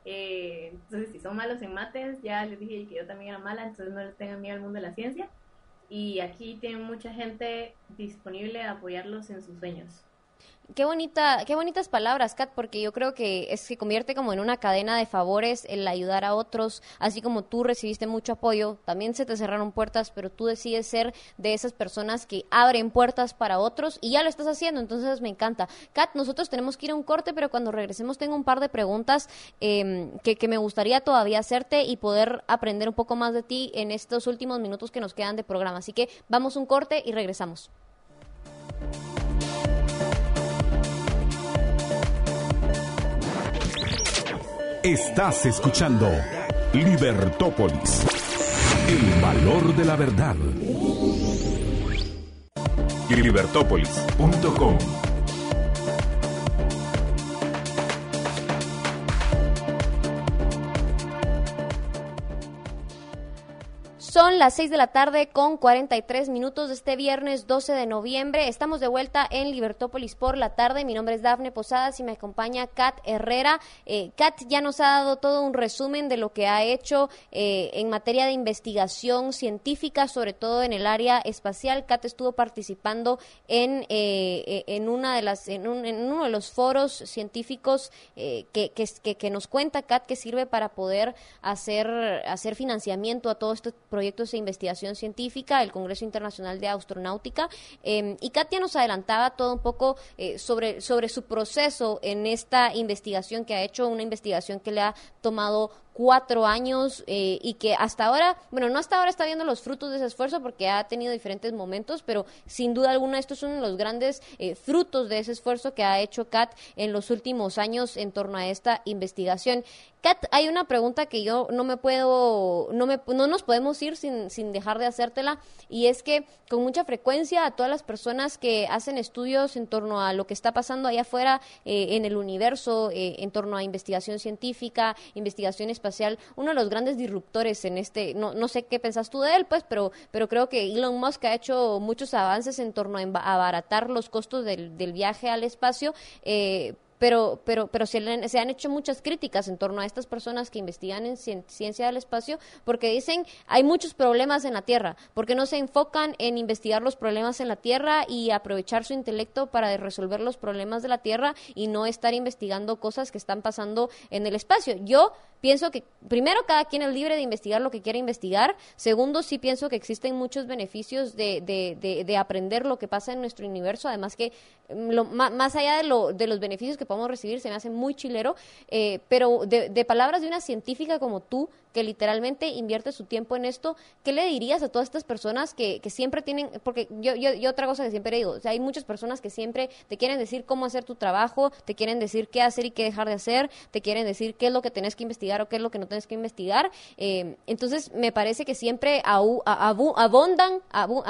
Entonces si son malos en mates, ya les dije que yo también era mala, entonces no les tengan miedo al mundo de la ciencia. Y aquí tienen mucha gente disponible a apoyarlos en sus sueños. Qué bonitas palabras, Kat, porque yo creo que se convierte como en una cadena de favores el ayudar a otros, así como tú recibiste mucho apoyo, también se te cerraron puertas, pero tú decides ser de esas personas que abren puertas para otros y ya lo estás haciendo, entonces me encanta. Kat, nosotros tenemos que ir a un corte, pero cuando regresemos tengo un par de preguntas que me gustaría todavía hacerte y poder aprender un poco más de ti en estos últimos minutos que nos quedan de programa, así que vamos a un corte y regresamos. Estás escuchando Libertópolis, el valor de la verdad. Libertópolis.com. Son Son las 6 de la tarde con 43 minutos de este viernes 12 de noviembre. Estamos de vuelta en Libertópolis por la tarde. Mi nombre es Dafne Posadas y me acompaña Kat Herrera. Kat ya nos ha dado todo un resumen de lo que ha hecho en materia de investigación científica, sobre todo en el área espacial. Kat estuvo participando en uno de los foros científicos que nos cuenta Kat, que sirve para poder hacer financiamiento a todos estos proyectos de investigación científica, el Congreso Internacional de Astronáutica, y Katia nos adelantaba todo un poco sobre su proceso en esta investigación que ha hecho, una investigación que le ha tomado 4 años y que hasta ahora, bueno, no hasta ahora está viendo los frutos de ese esfuerzo porque ha tenido diferentes momentos, pero sin duda alguna estos son los grandes frutos de ese esfuerzo que ha hecho Kat en los últimos años en torno a esta investigación. Kat, hay una pregunta que yo no nos podemos ir sin dejar de hacértela, y es que con mucha frecuencia a todas las personas que hacen estudios en torno a lo que está pasando allá afuera en el universo, en torno a investigación científica, investigación espacial, uno de los grandes disruptores en no sé qué pensás tú de él, pues, pero creo que Elon Musk ha hecho muchos avances en torno a abaratar los costos del viaje al espacio, pero se han hecho muchas críticas en torno a estas personas que investigan en ciencia del espacio, porque dicen hay muchos problemas en la Tierra, porque no se enfocan en investigar los problemas en la Tierra y aprovechar su intelecto para resolver los problemas de la Tierra y no estar investigando cosas que están pasando en el espacio. Yo pienso que, primero, cada quien es libre de investigar lo que quiera investigar. Segundo, sí pienso que existen muchos beneficios de aprender lo que pasa en nuestro universo. Además que, más allá de los beneficios que podemos recibir, se me hace muy chilero. Pero de palabras de una científica como tú, que literalmente invierte su tiempo en esto, ¿qué le dirías a todas estas personas que siempre tienen, porque yo otra cosa que siempre digo, o sea, hay muchas personas que siempre te quieren decir cómo hacer tu trabajo, te quieren decir qué hacer y qué dejar de hacer, te quieren decir qué es lo que tenés que investigar o qué es lo que no tienes que investigar, entonces me parece que siempre abundan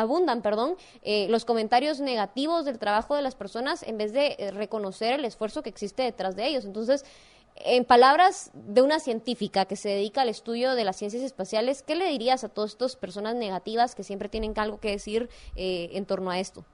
los comentarios negativos del trabajo de las personas en vez de reconocer el esfuerzo que existe detrás de ellos. Entonces, en palabras de una científica que se dedica al estudio de las ciencias espaciales, ¿qué le dirías a todas estas personas negativas que siempre tienen algo que decir en torno a esto?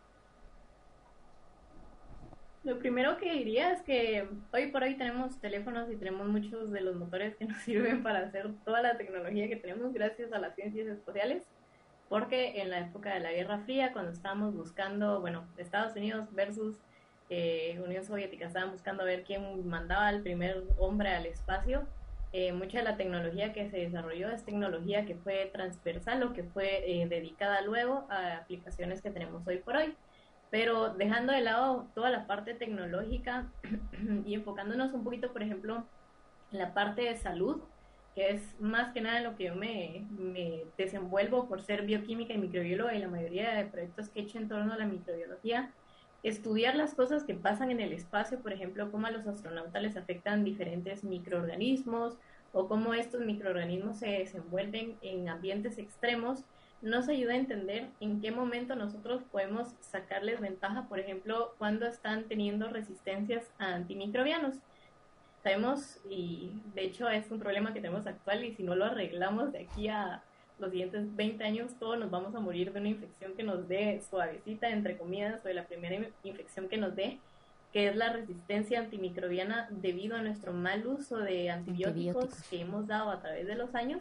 Lo primero que diría es que hoy por hoy tenemos teléfonos y tenemos muchos de los motores que nos sirven para hacer toda la tecnología que tenemos gracias a las ciencias espaciales, porque en la época de la Guerra Fría, cuando estábamos buscando, Estados Unidos versus Unión Soviética, estaban buscando ver quién mandaba al primer hombre al espacio, mucha de la tecnología que se desarrolló es tecnología que fue transversal o que fue dedicada luego a aplicaciones que tenemos hoy por hoy. Pero dejando de lado toda la parte tecnológica y enfocándonos un poquito, por ejemplo, en la parte de salud, que es más que nada en lo que yo me desenvuelvo por ser bioquímica y microbióloga, y la mayoría de proyectos que he hecho en torno a la microbiología, estudiar las cosas que pasan en el espacio, por ejemplo, cómo a los astronautas les afectan diferentes microorganismos o cómo estos microorganismos se desenvuelven en ambientes extremos, nos ayuda a entender en qué momento nosotros podemos sacarles ventaja, por ejemplo, cuando están teniendo resistencias a antimicrobianos. Sabemos, y de hecho es un problema que tenemos actual, y si no lo arreglamos de aquí a los siguientes 20 años, todos nos vamos a morir de una infección que nos dé suavecita, entre comillas, o de la primera infección que nos dé, que es la resistencia antimicrobiana debido a nuestro mal uso de antibióticos que hemos dado a través de los años.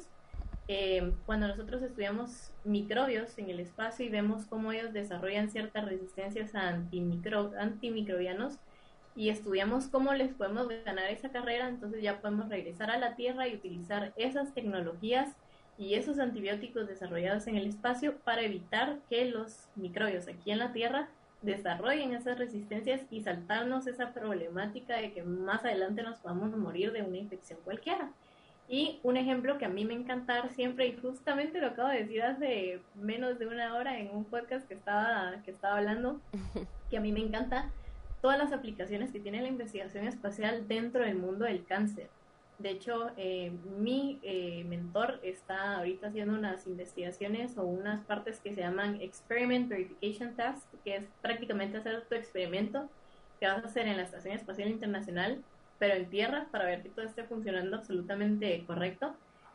Cuando nosotros estudiamos microbios en el espacio y vemos cómo ellos desarrollan ciertas resistencias a antimicrobianos y estudiamos cómo les podemos ganar esa carrera, entonces ya podemos regresar a la Tierra y utilizar esas tecnologías y esos antibióticos desarrollados en el espacio para evitar que los microbios aquí en la Tierra desarrollen esas resistencias y saltarnos esa problemática de que más adelante nos podamos morir de una infección cualquiera. Y un ejemplo que a mí me encanta siempre, y justamente lo acabo de decir hace menos de una hora en un podcast que estaba hablando, que a mí me encanta todas las aplicaciones que tiene la investigación espacial dentro del mundo del cáncer. De hecho, mi mentor está ahorita haciendo unas investigaciones o unas partes que se llaman Experiment Verification Task, que es prácticamente hacer tu experimento que vas a hacer en la Estación Espacial Internacional, pero en tierra, para ver que todo esté funcionando absolutamente correcto.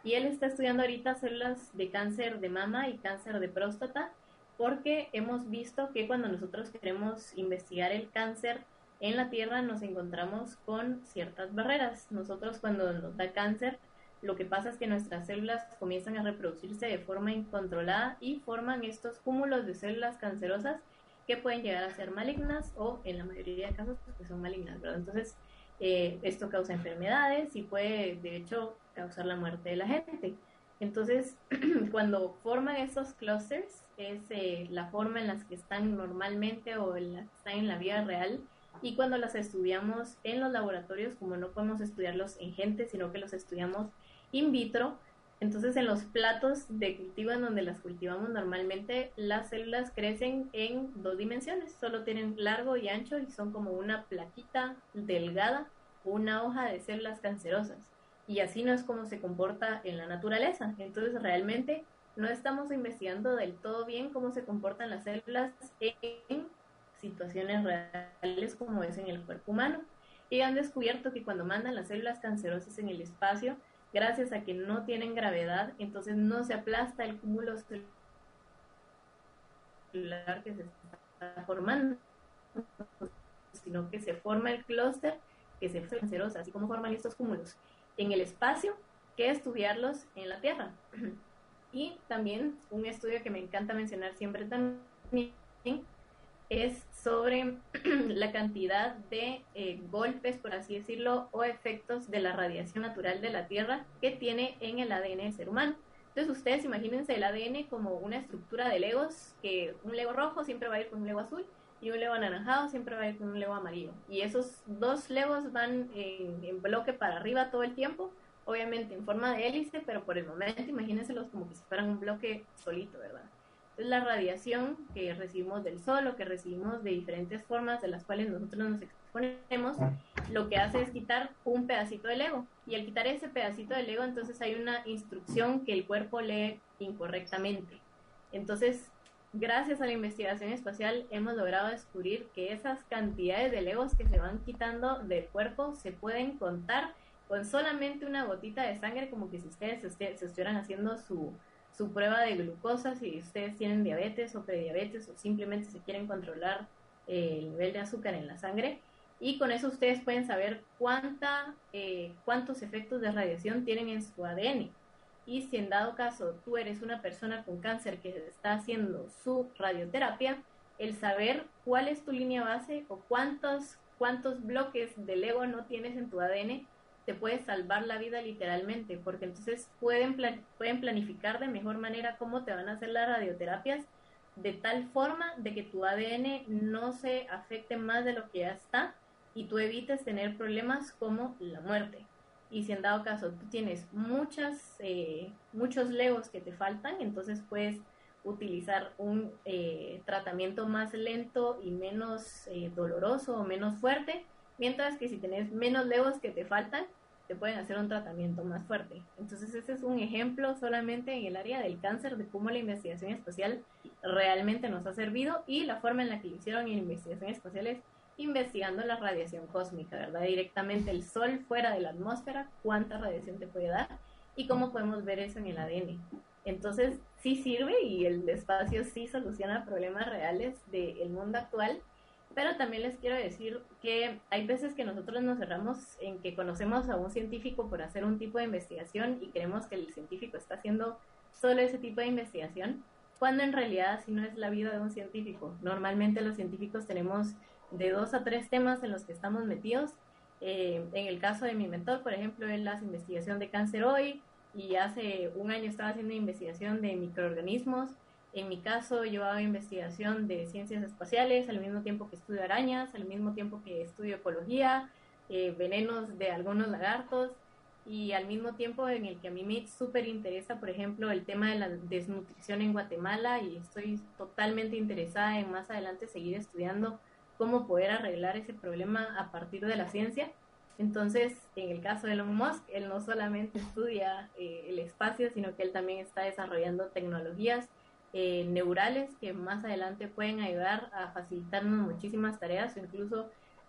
y él está estudiando ahorita células de cáncer de mama y cáncer de próstata, porque hemos visto que cuando nosotros queremos investigar el cáncer en la Tierra nos encontramos con ciertas barreras. Nosotros cuando nos da cáncer, lo que pasa es que nuestras células comienzan a reproducirse de forma incontrolada y forman estos cúmulos de células cancerosas que pueden llegar a ser malignas o en la mayoría de casos pues, que son malignas, ¿verdad? Entonces, esto causa enfermedades y puede, de hecho, causar la muerte de la gente. Entonces, cuando forman estos clústeres, es la forma en las que están normalmente o en la que están en la vida real, y cuando las estudiamos en los laboratorios, como no podemos estudiarlos en gente, sino que los estudiamos in vitro, entonces en los platos de cultivo en donde las cultivamos normalmente, las células crecen en 2 dimensiones, solo tienen largo y ancho y son como una plaquita delgada, una hoja de células cancerosas. Y así no es como se comporta en la naturaleza. Entonces realmente no estamos investigando del todo bien cómo se comportan las células en situaciones reales como es en el cuerpo humano. Y han descubierto que cuando mandan las células cancerosas en el espacio, gracias a que no tienen gravedad, entonces no se aplasta el cúmulo celular que se está formando, sino que se forma el clúster que se forma cancerosa, así como forman estos cúmulos en el espacio, que estudiarlos en la Tierra. Y también un estudio que me encanta mencionar siempre también es sobre la cantidad de golpes, por así decirlo, o efectos de la radiación natural de la Tierra que tiene en el ADN del ser humano. Entonces ustedes imagínense el ADN como una estructura de legos, que un lego rojo siempre va a ir con un lego azul y un lego anaranjado siempre va a ir con un lego amarillo. Y esos 2 legos van en bloque para arriba todo el tiempo, obviamente en forma de hélice, pero por el momento imagínenselos como que si fueran un bloque solito, ¿verdad? Entonces la radiación que recibimos del sol o que recibimos de diferentes formas de las cuales nosotros nos exponemos, lo que hace es quitar un pedacito del Lego. Y al quitar ese pedacito del Lego, entonces hay una instrucción que el cuerpo lee incorrectamente. Entonces, gracias a la investigación espacial, hemos logrado descubrir que esas cantidades de Legos que se van quitando del cuerpo se pueden contar con solamente una gotita de sangre, como que si ustedes se estuvieran haciendo su prueba de glucosa, si ustedes tienen diabetes o prediabetes o simplemente se quieren controlar el nivel de azúcar en la sangre, y con eso ustedes pueden saber cuántos efectos de radiación tienen en su ADN. Y si en dado caso tú eres una persona con cáncer que está haciendo su radioterapia, el saber cuál es tu línea base o cuántos bloques de Lego no tienes en tu ADN te puede salvar la vida literalmente, porque entonces pueden planificar de mejor manera cómo te van a hacer las radioterapias, de tal forma de que tu ADN no se afecte más de lo que ya está y tú evites tener problemas como la muerte. Y si en dado caso tú tienes muchos legos que te faltan, entonces puedes utilizar un tratamiento más lento y menos doloroso o menos fuerte, mientras que si tenés menos legos que te faltan, te pueden hacer un tratamiento más fuerte. Entonces ese es un ejemplo solamente en el área del cáncer de cómo la investigación espacial realmente nos ha servido, y la forma en la que lo hicieron en investigación espacial es investigando la radiación cósmica, ¿verdad? Directamente el sol fuera de la atmósfera, cuánta radiación te puede dar y cómo podemos ver eso en el ADN. Entonces sí sirve y el espacio sí soluciona problemas reales del mundo actual, pero también les quiero decir que hay veces que nosotros nos cerramos en que conocemos a un científico por hacer un tipo de investigación y creemos que el científico está haciendo solo ese tipo de investigación, cuando en realidad así no es la vida de un científico. Normalmente los científicos tenemos de 2 a 3 temas en los que estamos metidos. En el caso de mi mentor, por ejemplo, él hace investigación de cáncer hoy y hace un año estaba haciendo investigación de microorganismos. En mi caso, yo hago investigación de ciencias espaciales al mismo tiempo que estudio arañas, al mismo tiempo que estudio ecología, venenos de algunos lagartos, y al mismo tiempo en el que a mí me súper interesa, por ejemplo, el tema de la desnutrición en Guatemala, y estoy totalmente interesada en más adelante seguir estudiando cómo poder arreglar ese problema a partir de la ciencia. Entonces, en el caso de Elon Musk, él no solamente estudia el espacio, sino que él también está desarrollando tecnologías neurales que más adelante pueden ayudar a facilitarnos muchísimas tareas, o incluso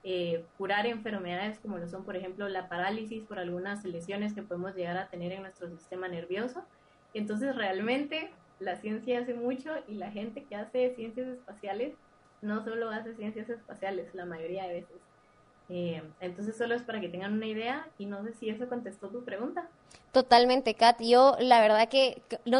curar enfermedades como lo son, por ejemplo, la parálisis por algunas lesiones que podemos llegar a tener en nuestro sistema nervioso. Entonces, realmente la ciencia hace mucho y la gente que hace ciencias espaciales no solo hace ciencias espaciales, la mayoría de veces. Entonces, solo es para que tengan una idea y no sé si eso contestó tu pregunta. Totalmente, Kat. Yo, la verdad que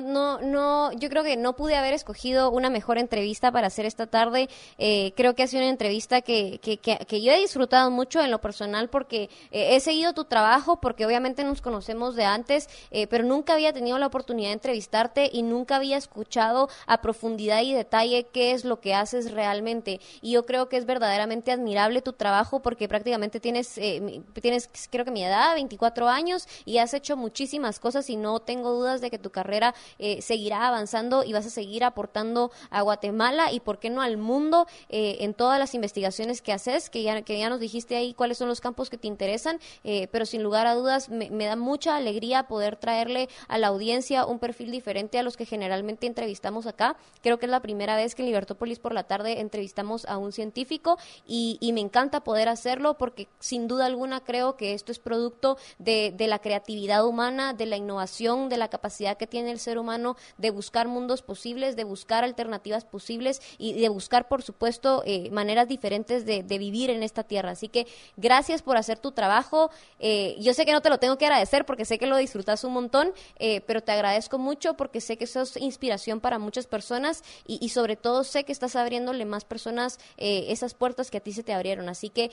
yo creo que no pude haber escogido una mejor entrevista para hacer esta tarde. Creo que ha sido una entrevista que yo he disfrutado mucho en lo personal porque he seguido tu trabajo, porque obviamente nos conocemos de antes, pero nunca había tenido la oportunidad de entrevistarte y nunca había escuchado a profundidad y detalle qué es lo que haces realmente. Y yo creo que es verdaderamente admirable tu trabajo porque prácticamente tienes creo que mi edad, 24 años, y has hecho muchísimas cosas y no tengo dudas de que tu carrera seguirá avanzando y vas a seguir aportando a Guatemala y por qué no al mundo en todas las investigaciones que haces, que ya nos dijiste ahí cuáles son los campos que te interesan, pero sin lugar a dudas me da mucha alegría poder traerle a la audiencia un perfil diferente a los que generalmente entrevistamos acá. Creo que es la primera vez que en Libertópolis por la tarde entrevistamos a un científico y me encanta poder hacerlo porque sin duda alguna creo que esto es producto de la creatividad humana, de la innovación, de la capacidad que tiene el ser humano de buscar mundos posibles, de buscar alternativas posibles y de buscar, por supuesto, maneras diferentes de vivir en esta tierra. Así que gracias por hacer tu trabajo. Yo sé que no te lo tengo que agradecer porque sé que lo disfrutas un montón, pero te agradezco mucho porque sé que sos inspiración para muchas personas y sobre todo sé que estás abriéndole más personas esas puertas que a ti se te abrieron. Así que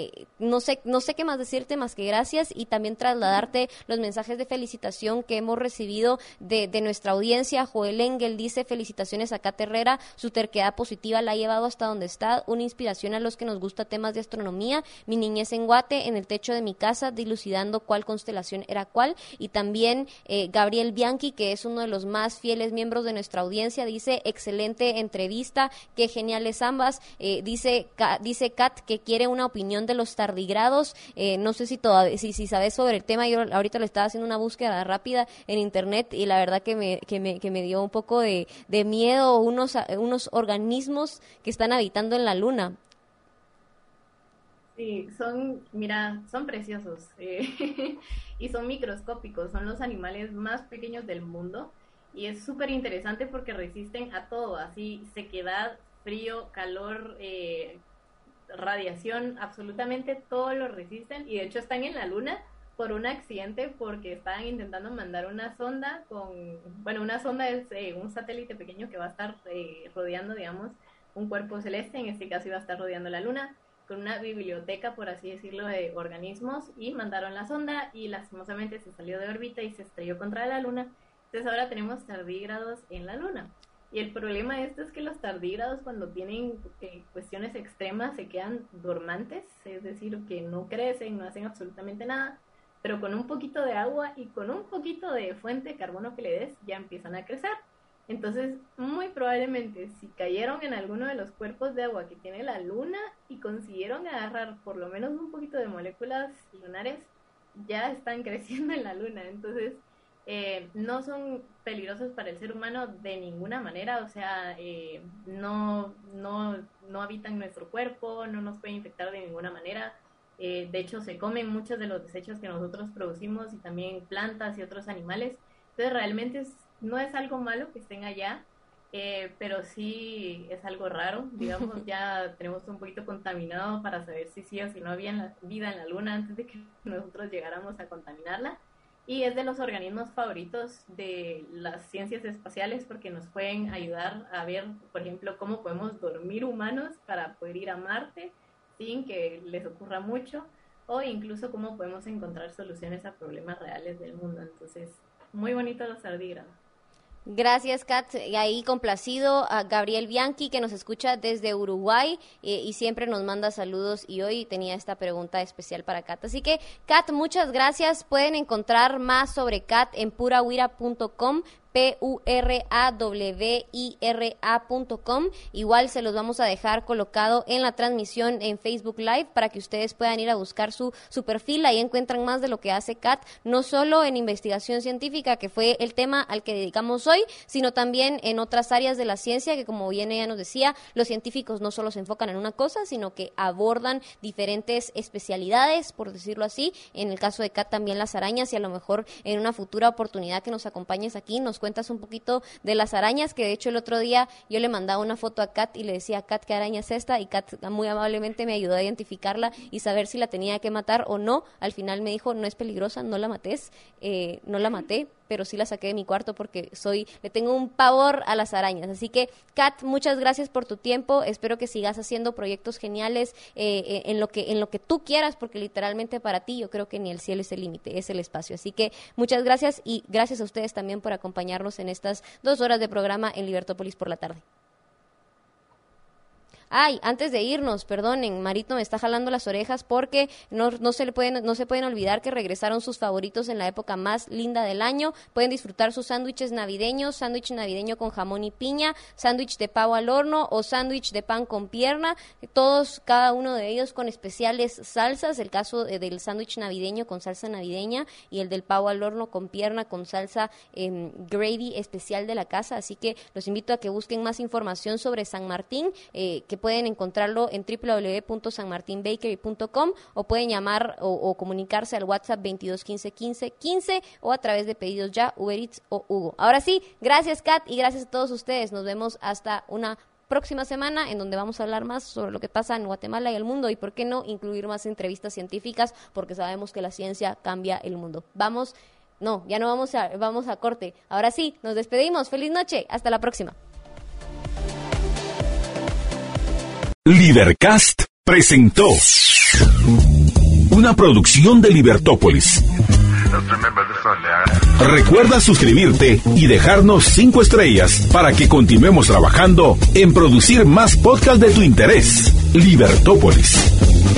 no sé qué más decirte más que gracias y también trasladarte los mensajes de felicitación que hemos recibido de nuestra audiencia. Joel Engel dice: felicitaciones a Kat Herrera, su terquedad positiva la ha llevado hasta donde está, una inspiración a los que nos gusta temas de astronomía, mi niñez en Guate, en el techo de mi casa, dilucidando cuál constelación era cuál. Y también Gabriel Bianchi, que es uno de los más fieles miembros de nuestra audiencia, dice: excelente entrevista, qué geniales ambas. Dice Kat que quiere una opinión de los tardigrados. No sé si sabes sobre el tema. Yo ahorita le estaba haciendo una búsqueda rápida en internet y la verdad que me dio un poco de miedo unos organismos que están habitando en la luna. Sí, son preciosos y son microscópicos, son los animales más pequeños del mundo y es súper interesante porque resisten a todo, así sequedad, frío, calor, radiación, absolutamente todo lo resisten y de hecho están en la luna por un accidente porque estaban intentando mandar una sonda una sonda es un satélite pequeño que va a estar rodeando, digamos, un cuerpo celeste, en este caso iba a estar rodeando la luna, con una biblioteca, por así decirlo, de organismos y mandaron la sonda y lastimosamente se salió de órbita y se estrelló contra la luna. Entonces ahora tenemos tardígrados en la luna. Y el problema de esto es que los tardígrados cuando tienen cuestiones extremas se quedan dormantes, es decir, que no crecen, no hacen absolutamente nada, pero con un poquito de agua y con un poquito de fuente de carbono que le des ya empiezan a crecer. Entonces, muy probablemente si cayeron en alguno de los cuerpos de agua que tiene la luna y consiguieron agarrar por lo menos un poquito de moléculas lunares, ya están creciendo en la luna. Entonces, no son peligrosos para el ser humano de ninguna manera, o sea, no habitan nuestro cuerpo, no nos pueden infectar de ninguna manera. De hecho, se comen muchos de los desechos que nosotros producimos y también plantas y otros animales. Entonces, realmente no es algo malo que estén allá, pero sí es algo raro. Digamos, ya tenemos un poquito contaminado para saber si sí o si no había vida en la luna antes de que nosotros llegáramos a contaminarla. Y es de los organismos favoritos de las ciencias espaciales porque nos pueden ayudar a ver, por ejemplo, cómo podemos dormir humanos para poder ir a Marte sin que les ocurra mucho, o incluso cómo podemos encontrar soluciones a problemas reales del mundo. Entonces, muy bonitos los tardígrados. Gracias, Kat. Y ahí complacido a Gabriel Bianchi, que nos escucha desde Uruguay y siempre nos manda saludos. Y hoy tenía esta pregunta especial para Kat. Así que, Kat, muchas gracias. Pueden encontrar más sobre Kat en purahuira.com, purawira.com. Igual se los vamos a dejar colocado en la transmisión en Facebook Live para que ustedes puedan ir a buscar su perfil. Ahí encuentran más de lo que hace Kat, no solo en investigación científica, que fue el tema al que dedicamos hoy, sino también en otras áreas de la ciencia que, como bien ella nos decía, los científicos no solo se enfocan en una cosa, sino que abordan diferentes especialidades, por decirlo así. En el caso de Kat también las arañas, y a lo mejor en una futura oportunidad que nos acompañes aquí nos cuentas un poquito de las arañas, que de hecho el otro día yo le mandaba una foto a Kat y le decía: Kat, ¿qué araña es esta? Y Kat muy amablemente me ayudó a identificarla y saber si la tenía que matar o no. Al final me dijo: no es peligrosa, no la mates. No la maté, pero sí la saqué de mi cuarto porque le tengo un pavor a las arañas. Así que, Kat, muchas gracias por tu tiempo. Espero que sigas haciendo proyectos geniales en lo que tú quieras, porque literalmente para ti yo creo que ni el cielo es el límite, es el espacio. Así que muchas gracias, y gracias a ustedes también por acompañarnos en estas 2 horas de programa en Libertópolis por la tarde. Ay, antes de irnos, perdonen, Marito me está jalando las orejas porque no se pueden olvidar que regresaron sus favoritos en la época más linda del año. Pueden disfrutar sus sándwiches navideños: sándwich navideño con jamón y piña, sándwich de pavo al horno o sándwich de pan con pierna, cada uno de ellos con especiales salsas. El caso del sándwich navideño con salsa navideña y el del pavo al horno con pierna con salsa gravy especial de la casa. Así que los invito a que busquen más información sobre San Martín, que pueden encontrarlo en www.sanmartinbakery.com, o pueden llamar o comunicarse al WhatsApp 22 15 15 15 o a través de Pedidos Ya, Uber Eats o Hugo. Ahora sí, gracias, Kat, y gracias a todos ustedes. Nos vemos hasta una próxima semana, en donde vamos a hablar más sobre lo que pasa en Guatemala y el mundo, y por qué no incluir más entrevistas científicas, porque sabemos que la ciencia cambia el mundo. Vamos a corte. Ahora sí, nos despedimos. Feliz noche, hasta la próxima. Libercast presentó una producción de Libertópolis. Recuerda suscribirte y dejarnos 5 estrellas para que continuemos trabajando en producir más podcasts de tu interés. Libertópolis.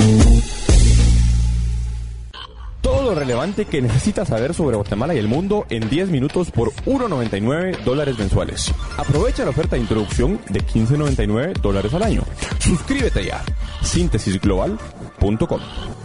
Todo lo relevante que necesitas saber sobre Guatemala y el mundo en 10 minutos por $1.99 mensuales. Aprovecha la oferta de introducción de $15.99 al año. Suscríbete ya. Síntesisglobal.com